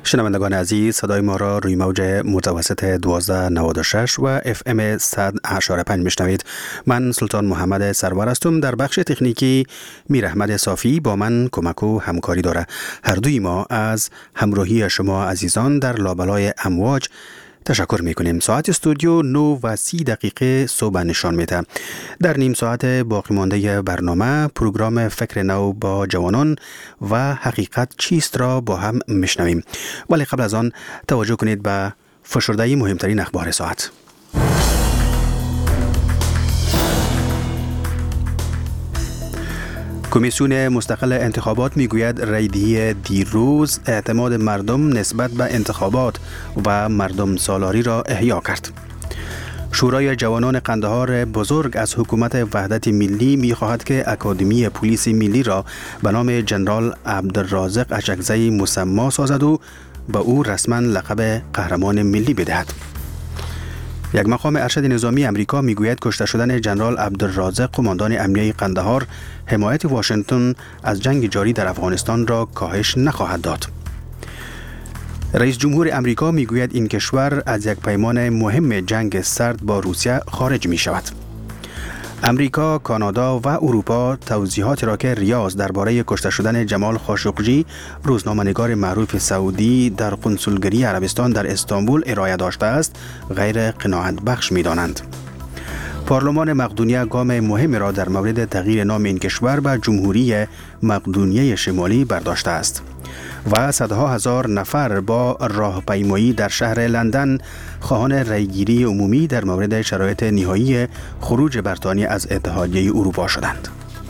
شنوندگان عزیز، صدای ما را روی موج متوسط دوازده نود و شش و اف ام صد و هشت و پنج میشنوید. من سلطان محمد سرور هستم. در بخش تکنیکی میر احمد صافی با من کمک و همکاری داره. هر دوی ما از همراهی شما عزیزان در لابلای امواج تشکر میکنیم. ساعت استودیو نو و سی دقیقه صبح نشان میده. در نیم ساعت باقی مانده برنامه پروگرام فکر نو با جوانان و حقیقت چیست را با هم میشنویم. ولی قبل از آن توجه کنید به فشرده مهمترین اخبار ساعت. کمیسیون مستقل انتخابات میگوید رایدهی دیروز اعتماد مردم نسبت به انتخابات و مردم سالاری را احیا کرد. شورای جوانان قندهار بزرگ از حکومت وحدت ملی می‌خواهد که اکادمی پلیس ملی را به نام جنرال عبدالرازق اچکزی مسما سازد و به او رسما لقب قهرمان ملی بدهد. یک مقام ارشد نظامی امریکا میگوید کشته شدن جنرال عبدالرازق قماندان امنیه قندهار حمایت واشنگتن از جنگ جاری در افغانستان را کاهش نخواهد داد. رئیس جمهور امریکا میگوید این کشور از یک پیمان مهم جنگ سرد با روسیه خارج می شود. امریکا، کانادا و اروپا توضیحاتی را که ریاض درباره کشته شدن جمال خاشقجی، روزنامه‌نگار معروف سعودی در قنصلگری عربستان در استانبول ارائه داشته است، غیر قناعت بخش می‌دانند. پارلمان مقدونیه گام مهمی را در مورد تغییر نام این کشور به جمهوری مقدونیه شمالی برداشته است. و صدها هزار نفر با راهپیمایی در شهر لندن خواهان رأیگیری عمومی در مورد شرایط نهایی خروج بریتانیا از اتحادیه اروپا شدند.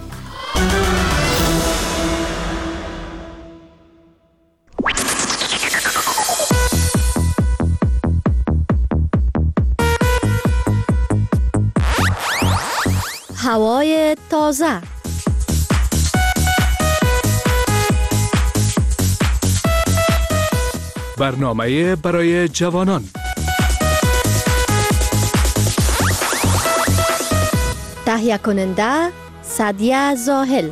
هوای تازه. برنامه برای جوانان. تهیه کننده سعدیه زاهل.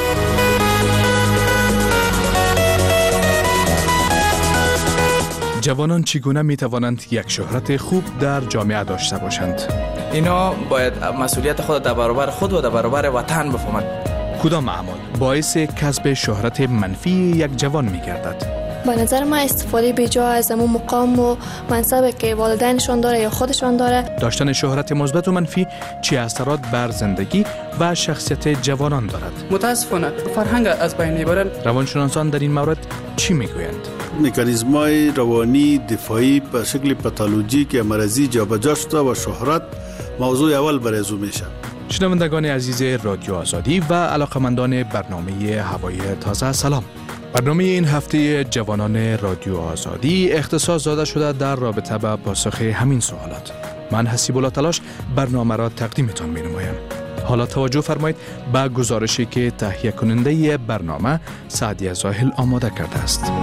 جوانان چگونه می توانند یک شهرت خوب در جامعه داشته باشند؟ اینا باید مسئولیت خود در برابر خود و در برابر وطن بفهمند. کدام اعمال باعث کسب شهرت منفی یک جوان می گردد؟ به نظر من استفاده بیجا از امون مقام و منصبی که والدینشان داره یا خودشان داره. داشتن شهرت مثبت و منفی چه اثرات بر زندگی و شخصیت جوانان دارد؟ متاسفانه فرهنگ از بین میبرند. روانشناسان در این مورد چی میگویند؟ مکانیزم‌های روانی دفاعی به شکل پاتولوژیک یا مرضی جابجا شده و شهرت موضوع اول برای میشه. شنوندگان عزیز رادیو آزادی و علاقمندان برنامه هوای تازه، سلام. برنامه این هفته جوانان رادیو آزادی اختصاص داده شده در رابطه با پاسخ همین سوالات. من حسیب الله تلاش برنامه را تقدیمتان می نمایم. حالا توجه فرمایید به گزارشی که تهیه کننده برنامه سعدیه زاهل آماده کرده است.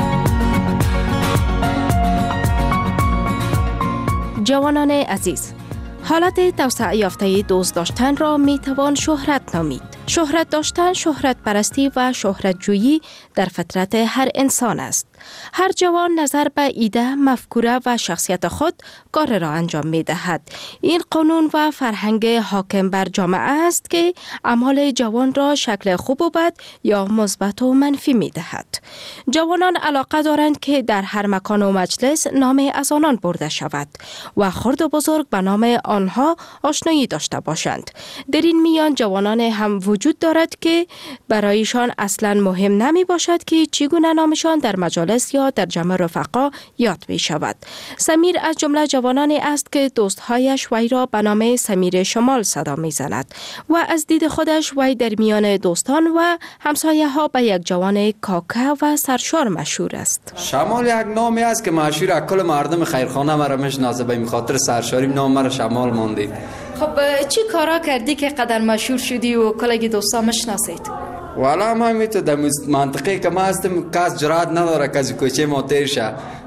جوانان عزیز، حالت توسعه یافته دوست داشتن را می توان شهرت نامید. شهرت داشتن، شهرت پرستی و شهرت جویی در فطرت هر انسان است. هر جوان نظر به ایده، مفکوره و شخصیت خود کار را انجام می دهد. این قانون و فرهنگ حاکم بر جامعه است که اعمال جوان را شکل خوب و بد یا مثبت و منفی می دهد. جوانان علاقه دارند که در هر مکان و مجلس نام از آنان برده شود و خرد و بزرگ به نام آنها آشنایی داشته باشند. در این میان جوانان هم وجود دارد که برایشان اصلا مهم نمی باشد که چگونه نامشان در مجالس یا در جمع رفقا یاد می شود. سمیر از جمله جوانانی است که دوستهایش وی را به نام سمیر شمال صدا می زند و از دید خودش وی در میان دوستان و همسایه ها به یک جوان کاکه و سرشار مشهور است. شمال یک نامی است که مشهور اکل مردم خیرخانه مرا میشناسه، به خاطر سرشاری نام مرا شمال ماندید. خب چی کارا کردی که قدر مشهور شدی و کلگی دوستا مشناسید؟ والا ما میتو در منطقه که ما هستم کس جرات نداره کسی کوچه ما تیر شه.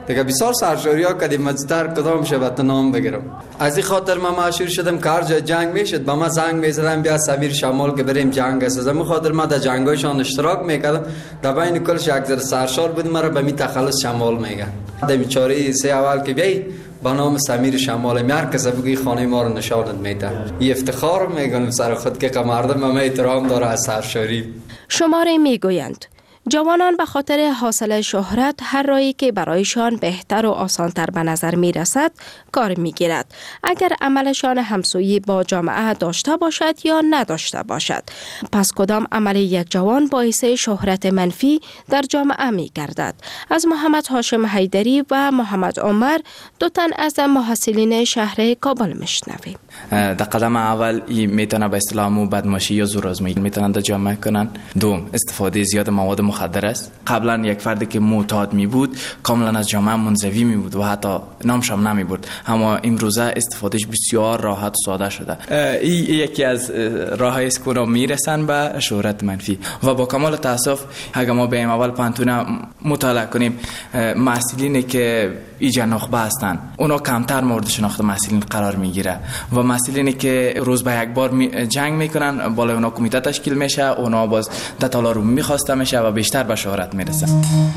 دیگه بسیار سرشاری ها کردیم مزدر کدام شبت نام بگیرم. از این خاطر من مشهور شدم که هر جا جنگ میشد با من زنگ میزدم بیا سمیر شمال که بریم جنگ است. از همون خاطر من در جنگایشان اشتراک میکردم. در بین کلش یک ذره سرشار بود مرا به می تخلص شمال میگن. در بیچاره سه اول که بیای با نام سمیر شمال میار کسی بگی خانه ما رو نشانت میده. این افتخار میگم سر خود که مردم ما احترام داره از سرشاری. شماره میگویند جوانان به خاطر حاصل شهرت هر راهی که برایشان بهتر و آسانتر به نظر می رسد کار می گیرد. اگر عملشان همسویی با جامعه داشته باشد یا نداشته باشد. پس کدام عمل یک جوان باعث شهرت منفی در جامعه می گردد. از محمد هاشم حیدری و محمد عمر دو تن از محصلین شهر کابل میشنویم. در قدم اول میتونه به اصطلاح بدماشی یا زورآزمایی میتونن در جامعه کنن. دوم استفاده زیاد مواد مخدر است. قبلا یک فردی که معتاد می بود کاملا از جامعه منزوی می بود و حتی نامش هم نمی برد، اما امروزه استفادهش بسیار راحت و ساده شده. این یکی از راه‌هایی است که اونا میرسن به شهرت منفی و با کمال تاسف اگر ما بریم اول پانتون مطالعه کنیم محصلینی که ایجا نخبه هستن اونا کمتر مورد شناخت محصلین قرار میگیره و محصلینی که روز به یک بار می جنگ میکنن بالای اونا کمیته تشکیل میشه، اونا باز دتالا رو میخواسته میشه و بیشتر به شهرت میرسه.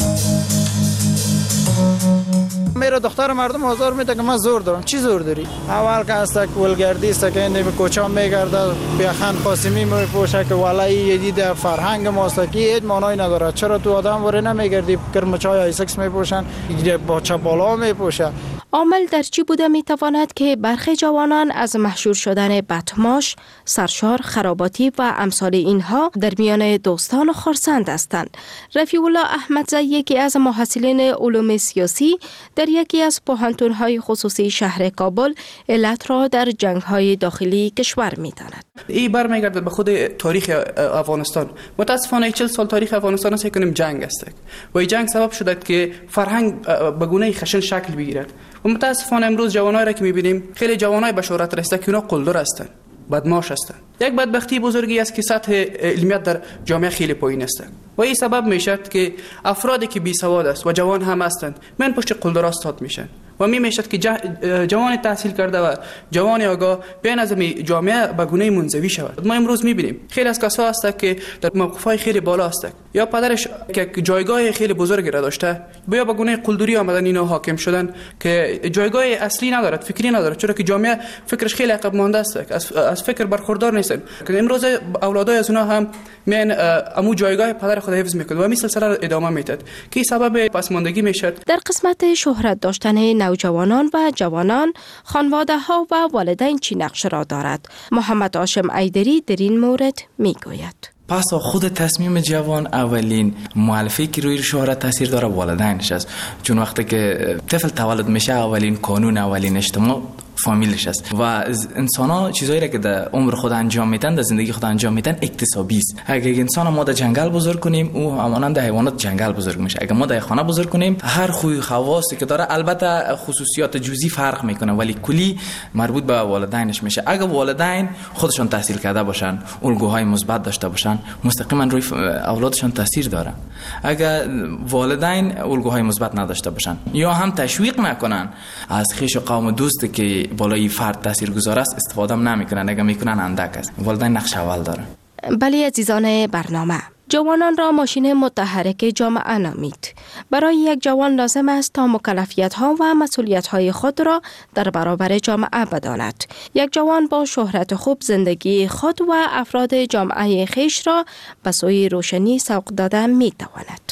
میره دختر مردم آزار میده که من زور دارم. چی زور داری؟ اول که است که ولگردی است که این کوچا میگرده بیاخان قاسمی میپوشه که والله یه دید فرهنگ ماست که هیچ معنی نداره. چرا تو آدم وره نمیگردی کرمچای ایسکس میپوشن با چپالا میپوشه؟ عامل در چی بوده میتواند که برخی جوانان از محشور شدن بدماش، سرشار، خراباتی و امثال اینها در میان دوستان و خرسند هستند؟ رفیع الله احمدزی یکی از محصلین علوم سیاسی در یکی از پوهنتون‌های خصوصی شهر کابل علت را در جنگ‌های داخلی کشور می‌داند. این برمیگرده به خود تاریخ افغانستان. متاسفانه چهل سال تاریخ افغانستان است که جنگ است و این جنگ سبب شده که فرهنگ به گونه خشن شکل بگیرد و متاسفانه امروز جوانایی را که می‌بینیم خیلی جوانای به شهرت رسیده که اونا قلدر هستند، بدماش هستند. یک بدبختی بزرگی است که سطح علمیت در جامعه خیلی پایین است و این سبب میشد که افرادی که بی سواد است و جوان هم هستند من پشت قلدر استاد میشن و می میشد که جوان تحصیل کرده و جوان آگاه بین از جامعه به گونه منزوی شود. ما امروز میبینیم خیلی از کسا هست که در موقف‌های خیلی بالا است یا پدرش که جایگاه خیلی بزرگی را داشته یا به گونه قلدری آمدن اینا حاکم شدن که جایگاه اصلی ندارد، فکری ندارد، چرا که جامعه فکرش خیلی عقب مانده است، از از فکر برخوردار نیستن. که امروز اولادای از اونها هم من امو جایگاه پدر خود حفظ میکنه و می سلسله را ادامه میداد که سبب پسماندگی میشد. در قسمت شهرت داشتن نوجوانان و جوانان خانواده ها و والدین چی نقش را دارد؟ محمد هاشم حیدری در این مورد میگوید. پس خود تصمیم جوان اولین مؤلفه‌ای که روی شهرت تاثیر داره والدینش است، چون وقتی که طفل تولد میشه اولین قانون اولین اجتماع فامیلش است و انسان ها چیزایی را که در عمر خود انجام میدن در زندگی خود انجام میدن اکتسابی است. اگر انسان ما در جنگل بزرگ کنیم او همانند حیوانات جنگل بزرگ میشه. اگر ما در خانه بزرگ کنیم هر خوی خواصی که داره البته خصوصیات جزئی فرق میکنه ولی کلی مربوط به والدینش میشه. اگر والدین خودشون تحصیل کرده باشن، الگوهای مثبت داشته باشن، مستقیما روی اولادشون تاثیر داره. اگر والدین الگوهای مثبت نداشته باشن یا هم تشویق نکنن از خویش و قوم دوست که بالای فرد تاثیرگذار است استفاده هم نمیکنن، اگه میکنن اندک است. والدین نقش اول داره. بله عزیزان برنامه، جوانان را ماشین متحرک جامعه نامید. برای یک جوان لازم است تا مکلفیت ها و مسئولیت های خود را در برابر جامعه بداند. یک جوان با شهرت خوب زندگی خود و افراد جامعه خیش را به سوی روشنی سوق داده می تواند.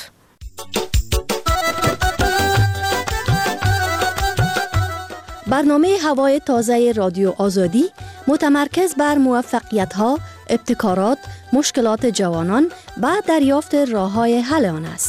برنامه هوای تازه رادیو آزادی متمرکز بر موفقیت‌ها، ابتکارات، مشکلات جوانان و دریافت راه‌های حل آن است.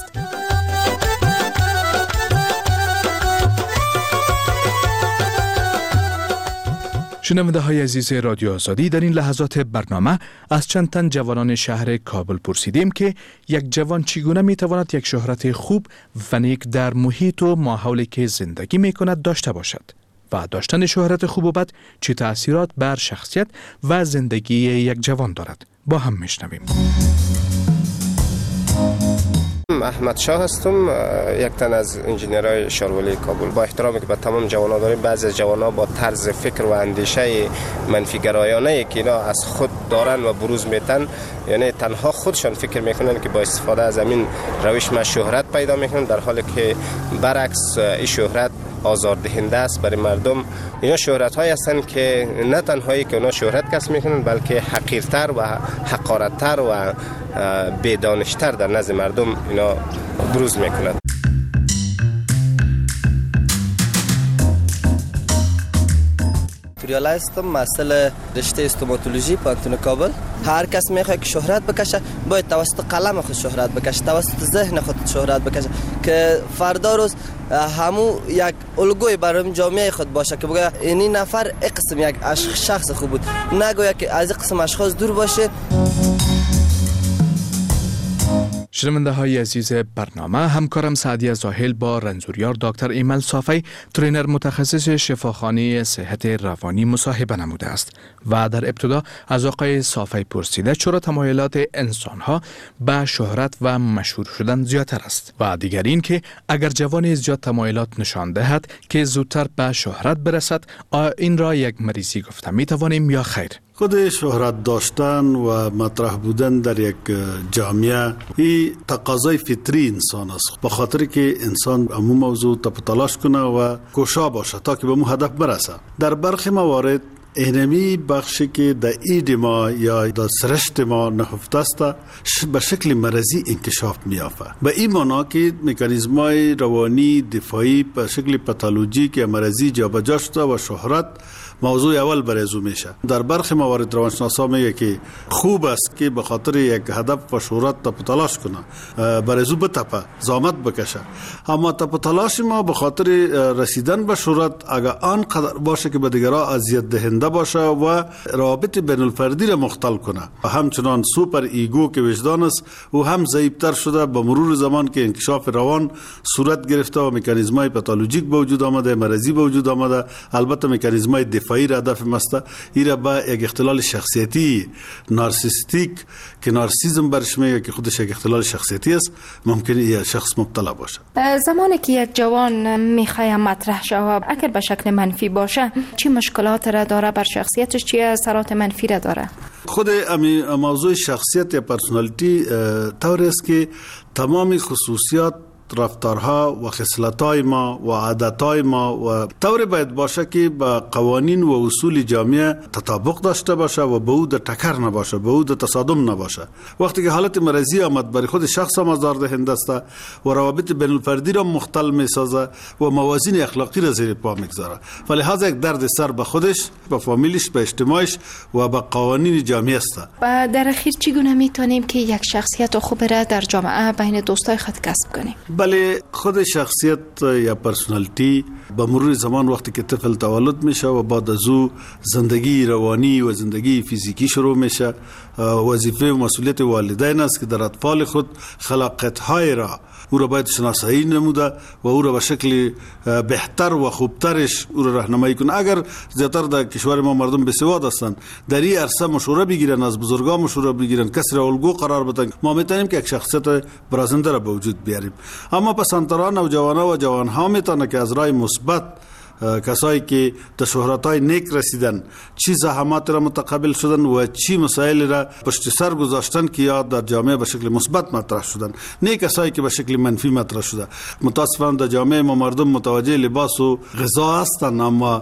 شنونده های عزیز رادیو آزادی، در این لحظات برنامه از چند تن جوانان شهر کابل پرسیدیم که یک جوان چگونه می تواند یک شهرت خوب و نیک در محیط و ماحولی که زندگی می کند داشته باشد و داشتن شهرت خوب و بد چه تأثیرات بر شخصیت و زندگی یک جوان دارد. با هم میشنویم. نام احمد شاه هستم، یک تن از انجینرهای شارولی کابل. با احترامی که به تمام جوانان داریم، بعضی از جوانان با طرز فکر و اندیشه منفی گرایانه که اینا از خود دارن و بروز میتن، یعنی تنها خودشان فکر میکنن که با استفاده از این روش ما شهرت پیدا میکنن، در حالی که برعکس این شهرت آزاردهنده است برای مردم. اینا شهرت های هستند که نه تنهایی که اونا شهرت کسب میکنن، بلکه حقیرتر و حقارتتر و بیدانشتر در نزد مردم اینا بروز میکنند. ریالیستم مسئله رشته استوماتولوژی پانتون کابل. هر کس میخواد که شهرت بکشه باید توسط قلم خود شهرت بکشه، توسط ذهن خود شهرت بکشه، که فردا روز همو یک الگوی برای جامعه خود باشه که بگه این نفر این قسم یک شخص خوب بود، نگویا که از این قسم اشخاص دور باشه. شنونده های عزیز برنامه، همکارم سعدی زاهل با رنزوریار دکتر ایمل صافی، ترینر متخصص شفاخانه صحت روانی مصاحبه نموده است و در ابتدا از آقای صافی پرسیده چرا تمایلات انسان ها به شهرت و مشهور شدن زیادتر است و دیگر این که اگر جوانی زیاد تمایلات نشان دهد که زودتر به شهرت برسد، این را یک مریضی گفته می توانیم یا خیر؟ خود شهرت داشتن و مطرح بودن در یک جامعه این تقاضای فطری انسان است، به خاطر که انسان امو موضوع تپ تلاش کنه و کوشا باشه تا که به مو هدف برسه. در برخی موارد اینمی بخشی که در اید ما یا در سرشت ما نهفته است به شکل مرضی انکشاف میافته. به این معنا که مکانیزم‌های روانی دفاعی به شکل پاتولوژیک یا مرضی جابجا شده و شهرت موضوع اول برازو میشه. در برخی موارد روانشناسا میگه که خوب است که به خاطر یک هدف و شهرت تپ تلاش کنه، برازو بتپه، زحمت بکشه. اما تپ تلاش ما به خاطر رسیدن به شهرت اگر آنقدر باشه که به دیگران اذیت دهنده باشه و روابط بین الفردی را مختل کنه، و همچنان سوپر ایگو که وجدان است و هم ضعیف‌تر شده به مرور زمان که انکشاف روان صورت گرفته و مکانیزم‌های پاتولوژیک به وجود آمده، مرضی به وجود آمده. البته مکانیزم‌های دفاعی را هدف مسته ایرا با یک اختلال شخصیتی نارسیستیک که نارسیسم برش میگه که خودش یک اختلال شخصیتی است، ممکنه یه شخص مبتلا باشه. زمانی که یک جوان میخواد مطرح شود اگر به شکل منفی باشه، چی مشکلات را داره بر شخصیتش، چی اثرات منفی را داره؟ خود امی موضوع شخصیت یا پرسونالیتی طوری است که تمام خصوصیات رفتارها و خصلت‌های ما و عادت‌های ما و طوری باید باشه که با قوانین و اصول جامعه تطابق داشته باشه و به او در تکر نباشه، به او در تصادم نباشه. وقتی که حالت مرضی آمد برای خود شخص هم آزاردهنده است و روابط بین الفردی را مختل می‌سازه و موازین اخلاقی را زیر پا می‌گذاره، ولهذا یک درد سر به خودش، به فامیلش، به اجتماعش و به قوانین جامعه است. و در اخیر چگونه میتونیم که یک شخصیت خوب را در جامعه بین دوستای خود کسب کنیم؟ بله، خود شخصیت یا پرسونالیتی با مرور زمان وقتی که طفل تولد میشه و بعد از او زندگی روانی و زندگی فیزیکی شروع میشه، وظیفه و مسئولیت والدین است که در اطفال خود خلاقیت‌های را او را باید شناسایی نموده و او را به شکل بهتر و خوبترش او را راهنمایی کنه. اگر زیاتر در کشور ما مردم بسواد هستند، در این عرصه مشوره بگیرن، از بزرگان مشوره بگیرن، کسی را الگو قرار بدن، ما میتونیم که یک شخصیت برازنده را به وجود بیاریم. اما پسندتران نوجوانان و جوانها میتونه که از راه مثبت کسایی که در شهرت‌های نیک رسیدن چی زحمات را متقبل شدن و چی مسائل را پشت سر گذاشتن که یا در جامعه به شکل مثبت مطرح شدن، نه کسایی که به شکل منفی مطرح شده. متاسفانه در جامعه ما مردم متوجه لباس و غذا هستند اما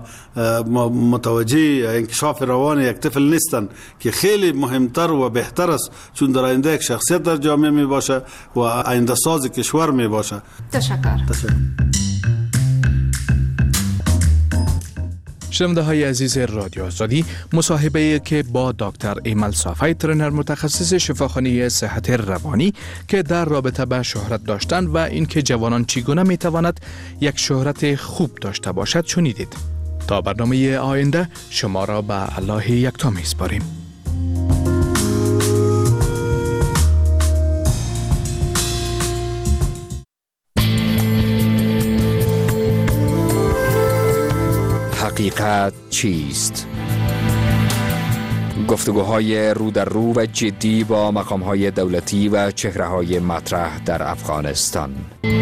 متوجه انکشاف روان یک طفل نیستند که خیلی مهمتر و بهتر است، چون در آینده یک شخصیت در جامعه می باشه و آینده ساز کشور می باشه. تشکر. تشکر. شنونده های عزیز رادیو آزادی، مصاحبه که با دکتر ایمل صافی، ترینر متخصص شفاخانه صحت روانی که در رابطه با شهرت داشتن و اینکه جوانان چگونه میتواند یک شهرت خوب داشته باشد شنیدید. تا برنامه آینده شما را به الله یکتا میسپاریم. حقیقت چیست؟ گفتگوهای رو در رو و جدی با مقام‌های دولتی و چهره‌های مطرح در افغانستان.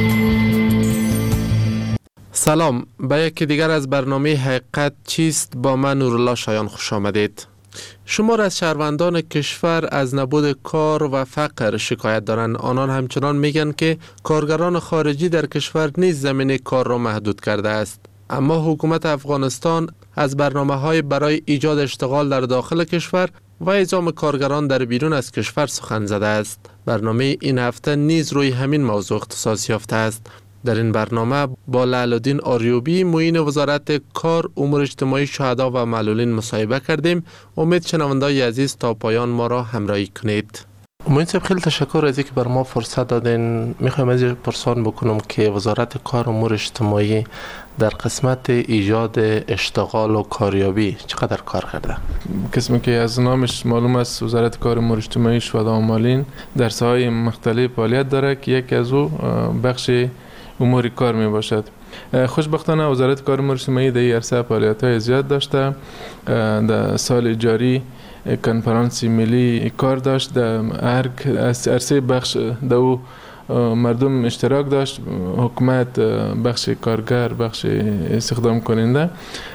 سلام، به یکی دیگر از برنامه حقیقت چیست با من نورالله شایان خوش آمدید. شمار از شهروندان کشور از نبود کار و فقر شکایت دارند. آنان همچنان میگن که کارگران خارجی در کشور نیز زمینه کار را محدود کرده است. اما حکومت افغانستان از برنامه‌های برای ایجاد اشتغال در داخل کشور و اعزام کارگران در بیرون از کشور سخن زده است. برنامه این هفته نیز روی همین موضوع اختصاص یافته است. در این برنامه با لعل‌الدین آریوبی معین وزارت کار، امور اجتماعی شهدا و معلولین مصاحبه کردیم. امید شنوندگان عزیز تا پایان ما را همراهی کنید. امید صاحب خیلی تشکر از اینکه بر ما فرصت دادین. میخوایم از این پرسان بکنم که وزارت کار، امور اجتماعی در قسمت ایجاد اشتغال و کاریابی چقدر کار کرده؟ قسمی که از نامش معلوم است، وزارت کار، امور اجتماعی شهدا و معلولین در ساحه‌های مختلف فعالیت دارد که یک از او بخش امور کار می باشد. خوشبختانه وزارت کار، امور اجتماعی در این عرصه فعالیت‌های زیاد داشته. در سال جاری کنفرانس ملی کار داشت، در هر عرصه بخش در او مردم اشتراک داشت، حکومت، بخش کارگر، بخش استخدام کننده،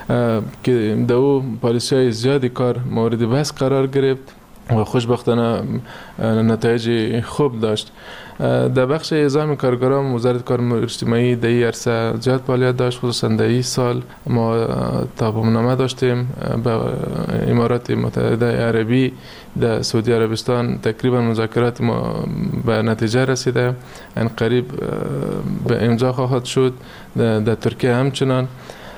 که در او پالیسی‌های زیادی کار مورد بحث قرار گرفت و خوشبختانه نتایج خوب داشت. در بخش اعزام کارگران وزارت کار، امور اجتماعی در این عرصه زیاد فعالیت داشت. خصوصا در این سال ما تفاهم‌نامه داشتیم با امارات متحده عربی. در سعودی عربستان تقریبا مذاکرات ما به نتیجه رسیده، ان قریب به امضا خواهد شد. در, در ترکیه همچنان.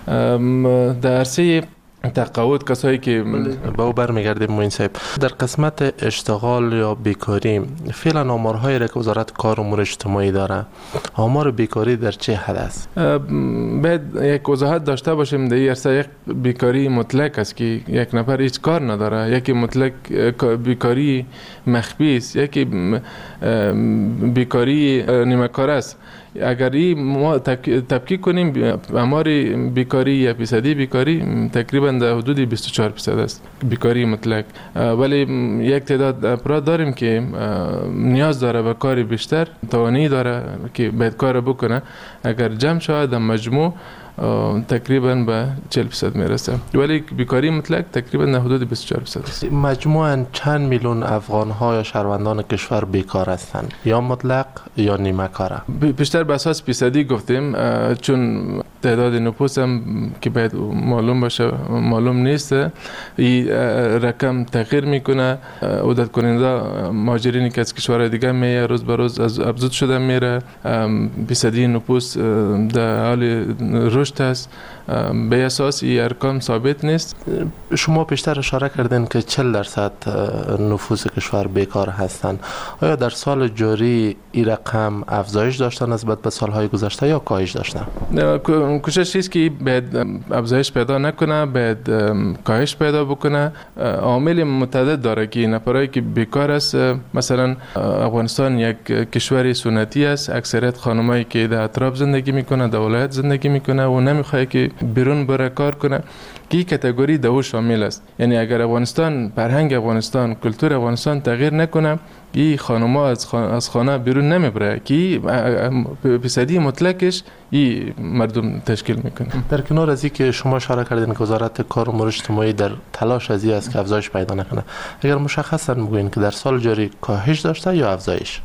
در عرصه تقاعد کسایی که به او برمیگردیم معین صاحب، در قسمت اشتغال یا بیکاری فعلا آمارهایی را که وزارت کار، امور اجتماعی داره، آمار بیکاری در چه حد است؟ باید یک وضاحت داشته باشیم. در این عرصه یک بیکاری مطلق است که یک نفر هیچ کار نداره، یکی مطلق بیکاری مخفی است، یکی بیکاری نیمه کار است. اگر این ما تفکیک کنیم، آمار بیکاری یا فیصدی بیکاری تقریبا در حدود بیست و چهار درصد است، بیکاری مطلق. ولی یک تعداد افراد داریم که نیاز داره به کار بیشتر، توانایی داره که باید کار بکنه. اگر جمع شود در مجموع تقریبا به چهل درصد میرسه، ولی بیکاری مطلق تقریبا در حدود بیست و چهار درصد است. مجموعاً چند میلیون افغان ها یا شهروندان کشور بیکار هستند، یا مطلق یا نیمه کاره؟ بیشتر به اساس فیصدی گفتیم، چون تعداد نفوس هم که باید معلوم باشه معلوم نیست. این رقم تغییر میکنه. عدت کننده مهاجرینی که از کشورهای دیگه میه روز به روز از افزود شده میره. فیصدی نفوس در حال رشد است. به اساس این ارقام ثابت نیست. شما پیشتر اشاره کردین که چهل درصد نفوس کشور بیکار هستند. آیا در سال جاری این رقم افزایش داشتن نسبت به سالهای گذشته یا کاهش داشتن؟ کوشش است که باید افزایش پیدا نکنه، باید کاهش پیدا بکنه. عامل متعدد داره که نفرایی که بیکار است، مثلا افغانستان یک کشور سنتی است، اکثریت خانمایی که در اطراف زندگی میکنه، در ولایت زندگی میکنه و نمیخواد که بیرون بره کار کنه، که این کاتگوری دو شامل است. یعنی اگر افغانستان، فرهنگ افغانستان، کلتور افغانستان تغییر نکنه، این خانم‌ها از خانه از خانه بیرون نمیبره، که فیصدی مطلقش این مردم تشکیل میکنه. در کنار از این که شما اشاره کردین که وزارت کار و امور اجتماعی در تلاش از این است که افزایش پیدا نکنه، اگر مشخصا بگوین که در سال جاری کاهش داشته یا افزایش؟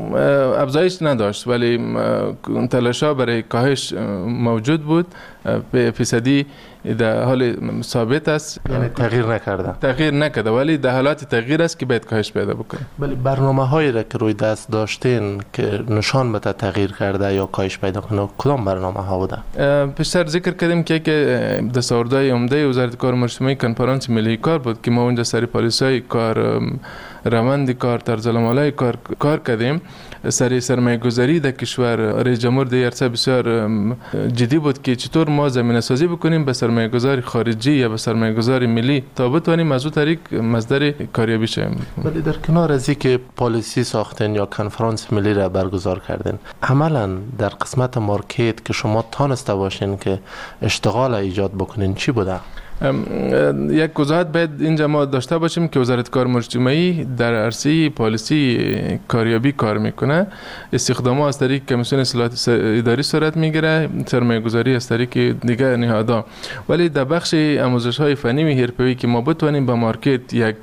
افزایش نداشت، ولی تلاش‌ها برای کاهش موجود بود. فیصدی در حال ثابت است، یعنی تغییر نکرده تغییر نکرده ولی در حالات تغییر است که باید کاهش پیدا بکنه. ولی برنامه هایی را که روی دست داشتین که نشان بده تغییر کرده یا کاهش پیدا کنه، کدام برنامه ها بوده؟ پیشتر ذکر کردیم که که دستاوردهای عمده وزارت کار و امور اجتماعی کنفرانس ملی کار بود که ما اونجا سری پالیسی‌های کار، روند کار، طرز العمل‌های کار کار کردیم. سری سرمایه گذاری در کشور رئیس جمهور در عرصه بسیار جدی بود که چطور ما زمینه سازی بکنیم به سرمایه گذاری خارجی یا به سرمایه گذاری ملی تا بتوانیم از اون طریق مصدر کاریابی شویم. ولی در کنار از اینکه پالیسی ساختن یا کنفرانس ملی را برگزار کردن، عملا در قسمت مارکت که شما تانسته باشین که اشتغال ایجاد بکنین چی بوده؟ یک وضاحت باید اینجا ما داشته باشیم که وزارت کار اجتماعی در عرصه پالیسی کاریابی کار میکنه. استخدامات از طریق کمیسیون اصلاحات اداری صورت میگیره، سرمایه گذاری از طریق دیگر نهادها، ولی در بخش آموزش های فنی و حرفه‌ای که ما بتوانیم به مارکت یک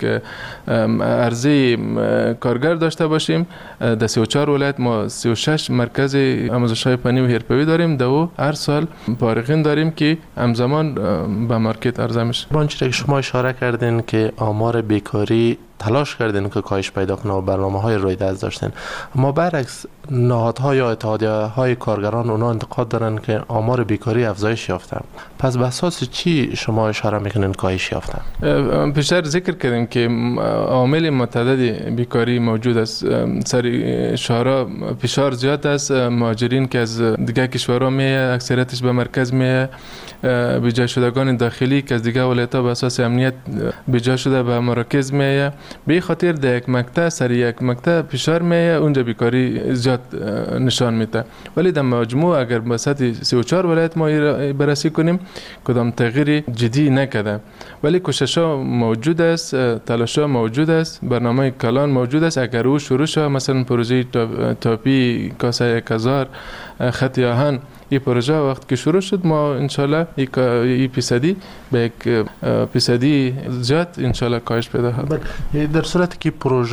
عرضه کارگر داشته باشیم، در سی و چهار ولایت ما سی و شش مرکز آموزش های فنی و حرفه‌ای داریم، دو هر سال فارغین داریم که همزمان به مارکت عرضه میشه. با آنچه که شما اشاره کردین که آمار بیکاری تلاش کردین که کاهش پیدا کنه و برنامه‌های رویداد داشتین، اما برعکس نهادها یا اتحادیه‌های کارگران اونا انتقاد دارن که آمار بیکاری افزایش یافته. پس به اساس چی شما اشاره میکنین کاهش یافته؟ پیشتر ذکر کردیم که عامل متعدد بیکاری موجود است. سر شهرها فشار زیاد است، مهاجرین که از دیگر کشورها میه، اکثریتش به مرکز میه، بیجا شدگان داخلی که از دیگر ولایت‌ها به اساس امنیت بیجا شده به مراکز میه. به خاطر در یک مقطع سر یک مقطع فشار میه، اونجا بیکاری زیاد نشان میده. ولی در مجموع اگر به سطح سی و چهار ولایت ما بررسی کنیم کدام تغییری جدی نکرده، ولی کوشش‌ها موجود است، تلاش‌ها موجود است، برنامه کلان موجود است. اگر او شروع شد، مثلا پروژه تاپی کاسه یک هزار خط آهن، این پروژه وقت که شروع شد ما انشالله این فیصدی به یک فیصدی زیاد انشالله کاهش پیدا خواهد. در صورتی که پروژه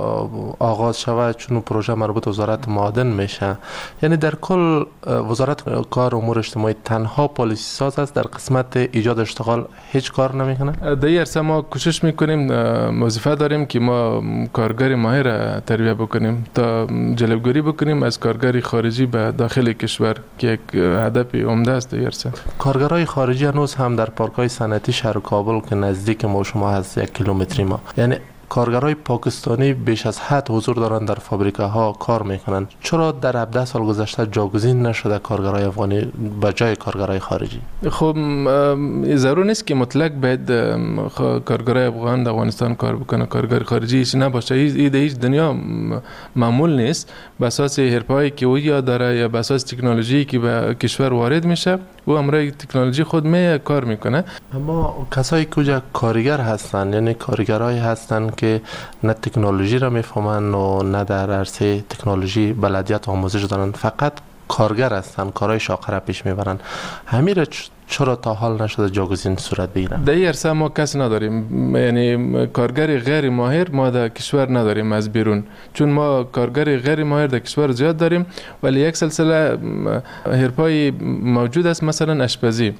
آغاز شود، چون پروژه مربوط به وزارت معادن میشه، یعنی در کل وزارت کار و امور اجتماعی تنها پالیسی ساز است در قسمت ایجاد اشتغال، هیچ کار نمیکنه؟ در این عرصه ما کوشش میکنیم، وظیفه داریم که ما کارگر ماهر تربیت بکنیم تا جلبگیری بکنیم از کارگر خارجی به داخل کشور که هدف عمده است. در عرصه کارگرای خارجی هنوز هم در پارک‌های صنعتی شهر کابل که نزدیک ما شما هست یک کیلومتری ما، یعنی کارگرای پاکستانی بیش از حد حضور دارند در فابریکه ها کار میکنند. چرا در هفده سال گذشته جاگزین نشده کارگرای افغانی به جای کارگرای خارجی؟ خب ضرور نیست که مطلق باید کارگرای افغان در افغانستان کار بکنه، کارگر خارجی هیچ نباشه. این در هیچ دنیا معمول نیست. به اساس حرفه‌ای که او یا داره یا به اساس تکنولوژی که به کشور وارد میشه، او امروز تکنولوژی خود می کار میکنه. اما کسایی که کارگر هستن، یعنی کارگرای هستن که نه تکنولوژی را میفهمن و نه در عرصه تکنولوژی بلدیت و آموزش دارن، فقط کارگر هستن، کارهای شاقه را پیش میبرن، همین را چرا تا حال نشده جاگزین صورت بگیرن؟ در این عرصه ما کس نداریم، یعنی کارگر غیر ماهر ما در کشور نداریم از بیرون، چون ما کارگر غیر ماهر در کشور زیاد داریم، ولی یک سلسله حرفه‌ای موجود است، مثلا آشپزی.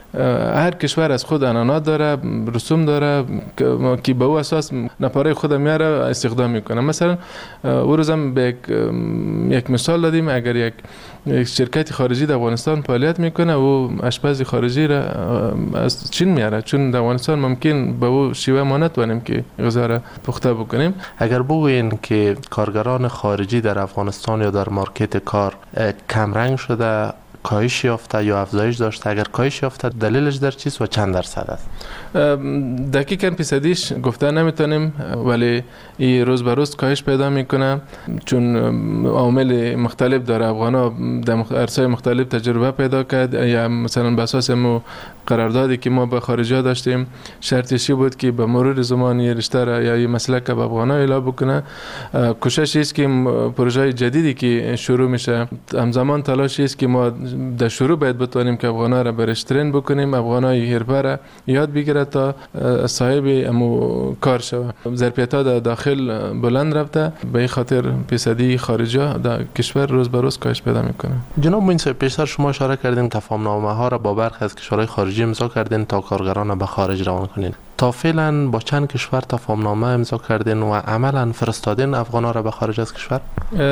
هر کشور از خود عنعنات داره، رسوم داره که به او اساس نفره خود میاره استخدام میکنه. مثلا او روزم به یک, یک مثال دادیم، اگر یک شرکت خارجی در افغانستان فعالیت میکنه و آشپز خارجی را از چین میاره، چون در افغانستان ممکن به او شیوه ما نتوانیم که غذا را پخته بکنیم. اگر بگوین که کارگران خارجی در افغانستان یا در مارکت کار کم رنگ شده، کاهش یافته یا افزایش داشته، اگر کاهش یافته دلیلش در چیست و چند درصد است؟ دقیقاً فیصدیش گفته نمیتونیم، ولی این روز به روز کاهش پیدا میکنه، چون عوامل مختلف داره. افغانا در عرصه‌های مختلف تجربه پیدا کرد، یا مثلا به اساس مو قراردادی که ما با خارجی داشتیم شرطی بود که به مرور زمان یه رشته را یا یه مسلک به افغانا اعلام بکنه. کوششی است که پروژه جدیدی که شروع میشه، همزمان تلاشی است که ما در شروع باید بتوانیم که افغانا را برش ترین بکنیم، افغانای حرفه را یاد بگیره تا صاحب امو کار شود. ظرفیت‌ها در داخل بلند رفته، به این خاطر فیصدی خارجی‌ها در کشور روز به روز کاهش پیدا میکنه. جناب موین، پیشتر شما اشاره کردین تفاهم‌نامه ها را با برخی از کشورهای خارجی امضا کردین تا کارگران را به خارج روان کنین. تا فعلا با چند کشور تفاهم‌نامه امضا کردین و عملاً فرستادین افغانا را به خارج از کشور؟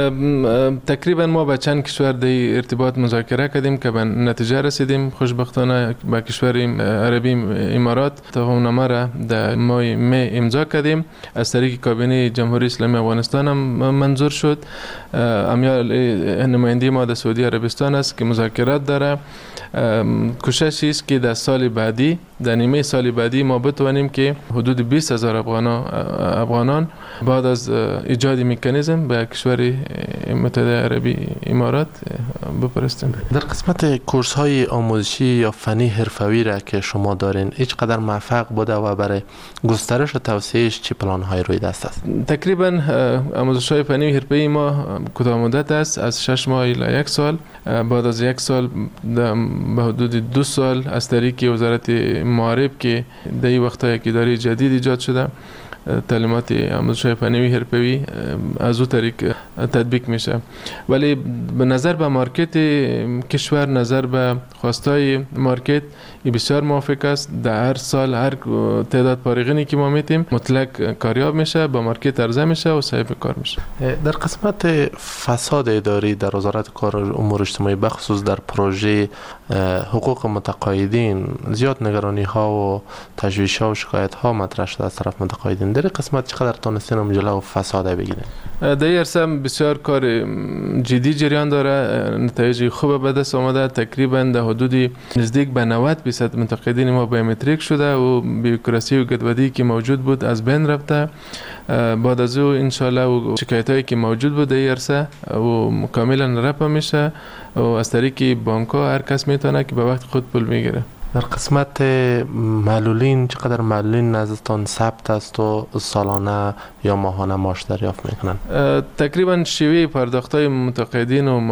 تقریبا ما با چند کشور در ارتباط مذاکره کردیم که به نتیجه رسیدیم. خوشبختانه با کشور عربی امارات تفاهم‌نامه را در ماه می امضا کردیم، از طریق کابینه جمهوری اسلامی افغانستان هم منظور شد. امیال نماینده ما در سعودی عربستان است که مذاکرات داره. کوششی است که در سال بعدی، در نیمه سال بعدی ما بتوانیم که حدود بیست هزار افغانان بعد از ایجاد مکانیزم به کشور متحده عربی امارات بپرستیم. در قسمت کورس های آموزشی یا فنی حرفوی را که شما دارین هیچ قدر موفق بوده و برای گسترش و توسعهش چه پلان های روی دست است؟ تقریبا آموزش های فنی و حرفه‌ای ما کوتاه مدت است، از شش ماه الی یک سال. بعد از یک سال به حدود دو سال از طریق وزارت معارف که در این وقتا یک اداره جدید ایجاد شده، تعلیمات آموزش فنی و حرفه‌ای از او طریق تطبیق میشه. ولی به نظر به مارکت کشور، نظر به خواستای مارکت بسیار موافق است. در هر سال هر تعداد فارغینی که ما میتیم مطلق کاریاب میشه، با مارکت عرضه میشه و صاحب کار میشه. در قسمت فساد اداری در وزارت کار و امور اجتماعی بخصوص در پروژه حقوق متقاعدین زیاد نگرانی ها و تشویش ها و شکایت ها مطرح شده از طرف متقاعدین. در قسمت چقدر تونستین هم جلو فساد بگیرین؟ در این عرصه بسیار کار جدی جریان داره، نتایج خوب به دست آمده. تقریبا در حدود نزدیک به نود درصد متقاعدین ما بایومتریک شده و بیوکراسی و گدودی که موجود بود از بین رفته. بعد از او انشالله و شکایت هایی که موجود بود در این عرصه و کاملا رفع میشه و از طریق بانک ها هر کس میتونه که به وقت خود پول میگیره. در قسمت معلولین چقدر معلولین نزدتان ثبت است و سالانه یا ماهانه معاش دریافت میکنن؟ تقریبا شیوه پرداختای متقاعدین و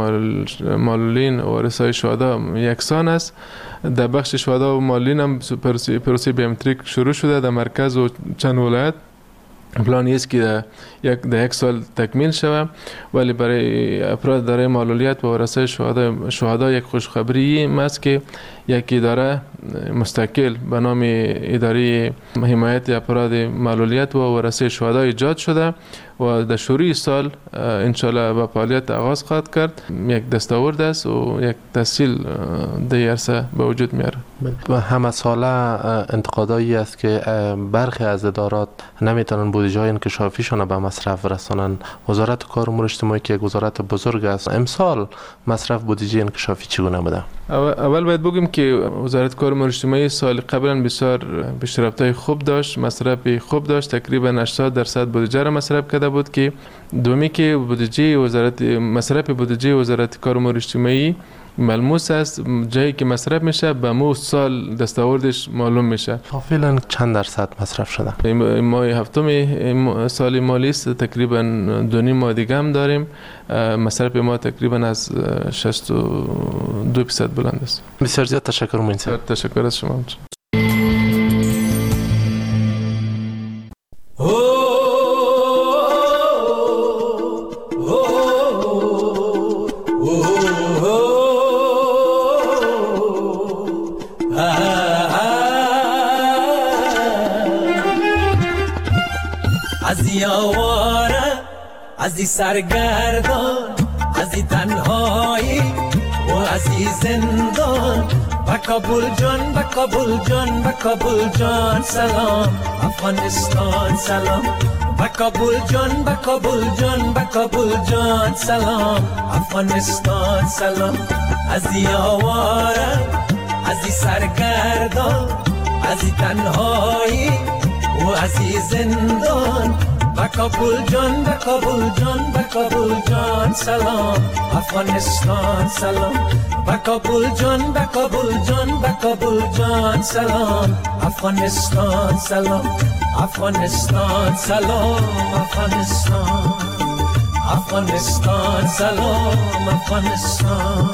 معلولین و ورثای شهدا یکسان است. در بخش شهدا و معلولین هم پروسه بیومتریک شروع شده در مرکز و چند ولایت. پلانی است که یک در یک سال تکمیل شود، ولی برای افراد دارای معلولیت و ورثه شهدا شهدا یک خوشخبری است که یک اداره مستقل به نام اداره حمایت افراد معلولیت و ورثه شهدا ایجاد شده و در شروع سال انشالله به فعالیت آغاز خواهد کرد. یک دستاورد است و یک تسهیل در عرصه به وجود میاره. و همه ساله انتقادایی است که برخی از ادارات نمیتونن بودجه های انکشافیشون به مصرف رسانن. وزارت کار و امور اجتماعی که یک وزارت بزرگ است، امسال مصرف بودجه انکشافی چگونه بوده؟ اول باید بگیم که وزارت کار و امور اجتماعی سال قبلا بسیار پیشرفت‌های خوب داشت، مصرف خوب داشت. تقریبا هشتاد درصد بودجه را مصرف کرده بود که دومی که بودجه وزارت مصرف بودجه وزارت کار و امور اجتماعی ملموس است. جایی که مصرف میشه به مو سال دستاوردش معلوم میشه. فعلا چند درصد مصرف شده؟ این ماه هفتم سال مالی است، تقریبا دو نیم ماه دیگه هم داریم. مصرف ما تقریبا از شصت و دو درصد بلند است. بسیار زیاد تشکر مهندس. تشکر از شما. از یاواره از این سرگردان، از این تنهایی و از این زندان، با کابل جان با کابل جان با کابل جان سلام افغانستان سلام، با کابل جان با کابل جان با کابل جان سلام افغانستان سلام. از این یاواره از این سرگردان، از این تنهایی و از این زندان، با کابل جان با کابل جان با کابل جان سلام افغانستان سلام، با کابل جان با کابل جان با کابل جان سلام افغانستان سلام افغانستان سلام افغانستان افغانستان سلام افغانستان.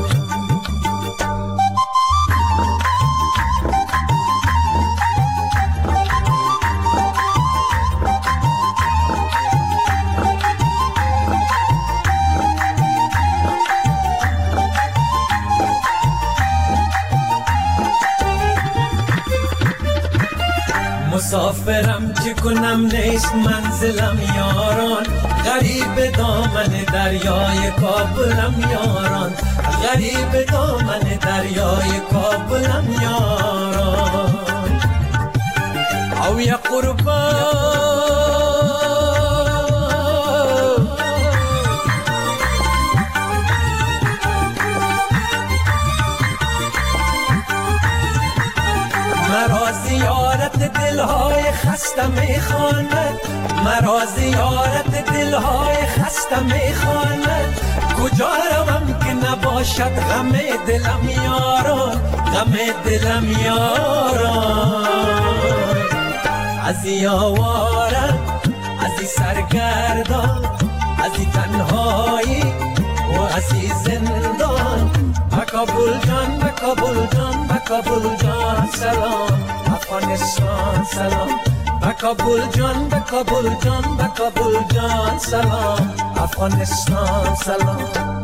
مسافرم چه کنم نیست منزلم یاران، غریب دامن دریای کابلم یاران، غریب دامن دریای کابلم یاران. او یا قربان مرا زیارت دلهای خسته میخواند، مرا زیارت دلهای خسته میخواند، کجا روم که نباشد غم دلم یاران، غم دلم یاران. از این آوارم، از این سرگردان، از این تنهایی و از این زندان. به کابل جان، به کابل جان، به کابل جان سلام. افغانستان سلام. به کابل جان، به کابل جان، به کابل جان سلام. افغانستان سلام.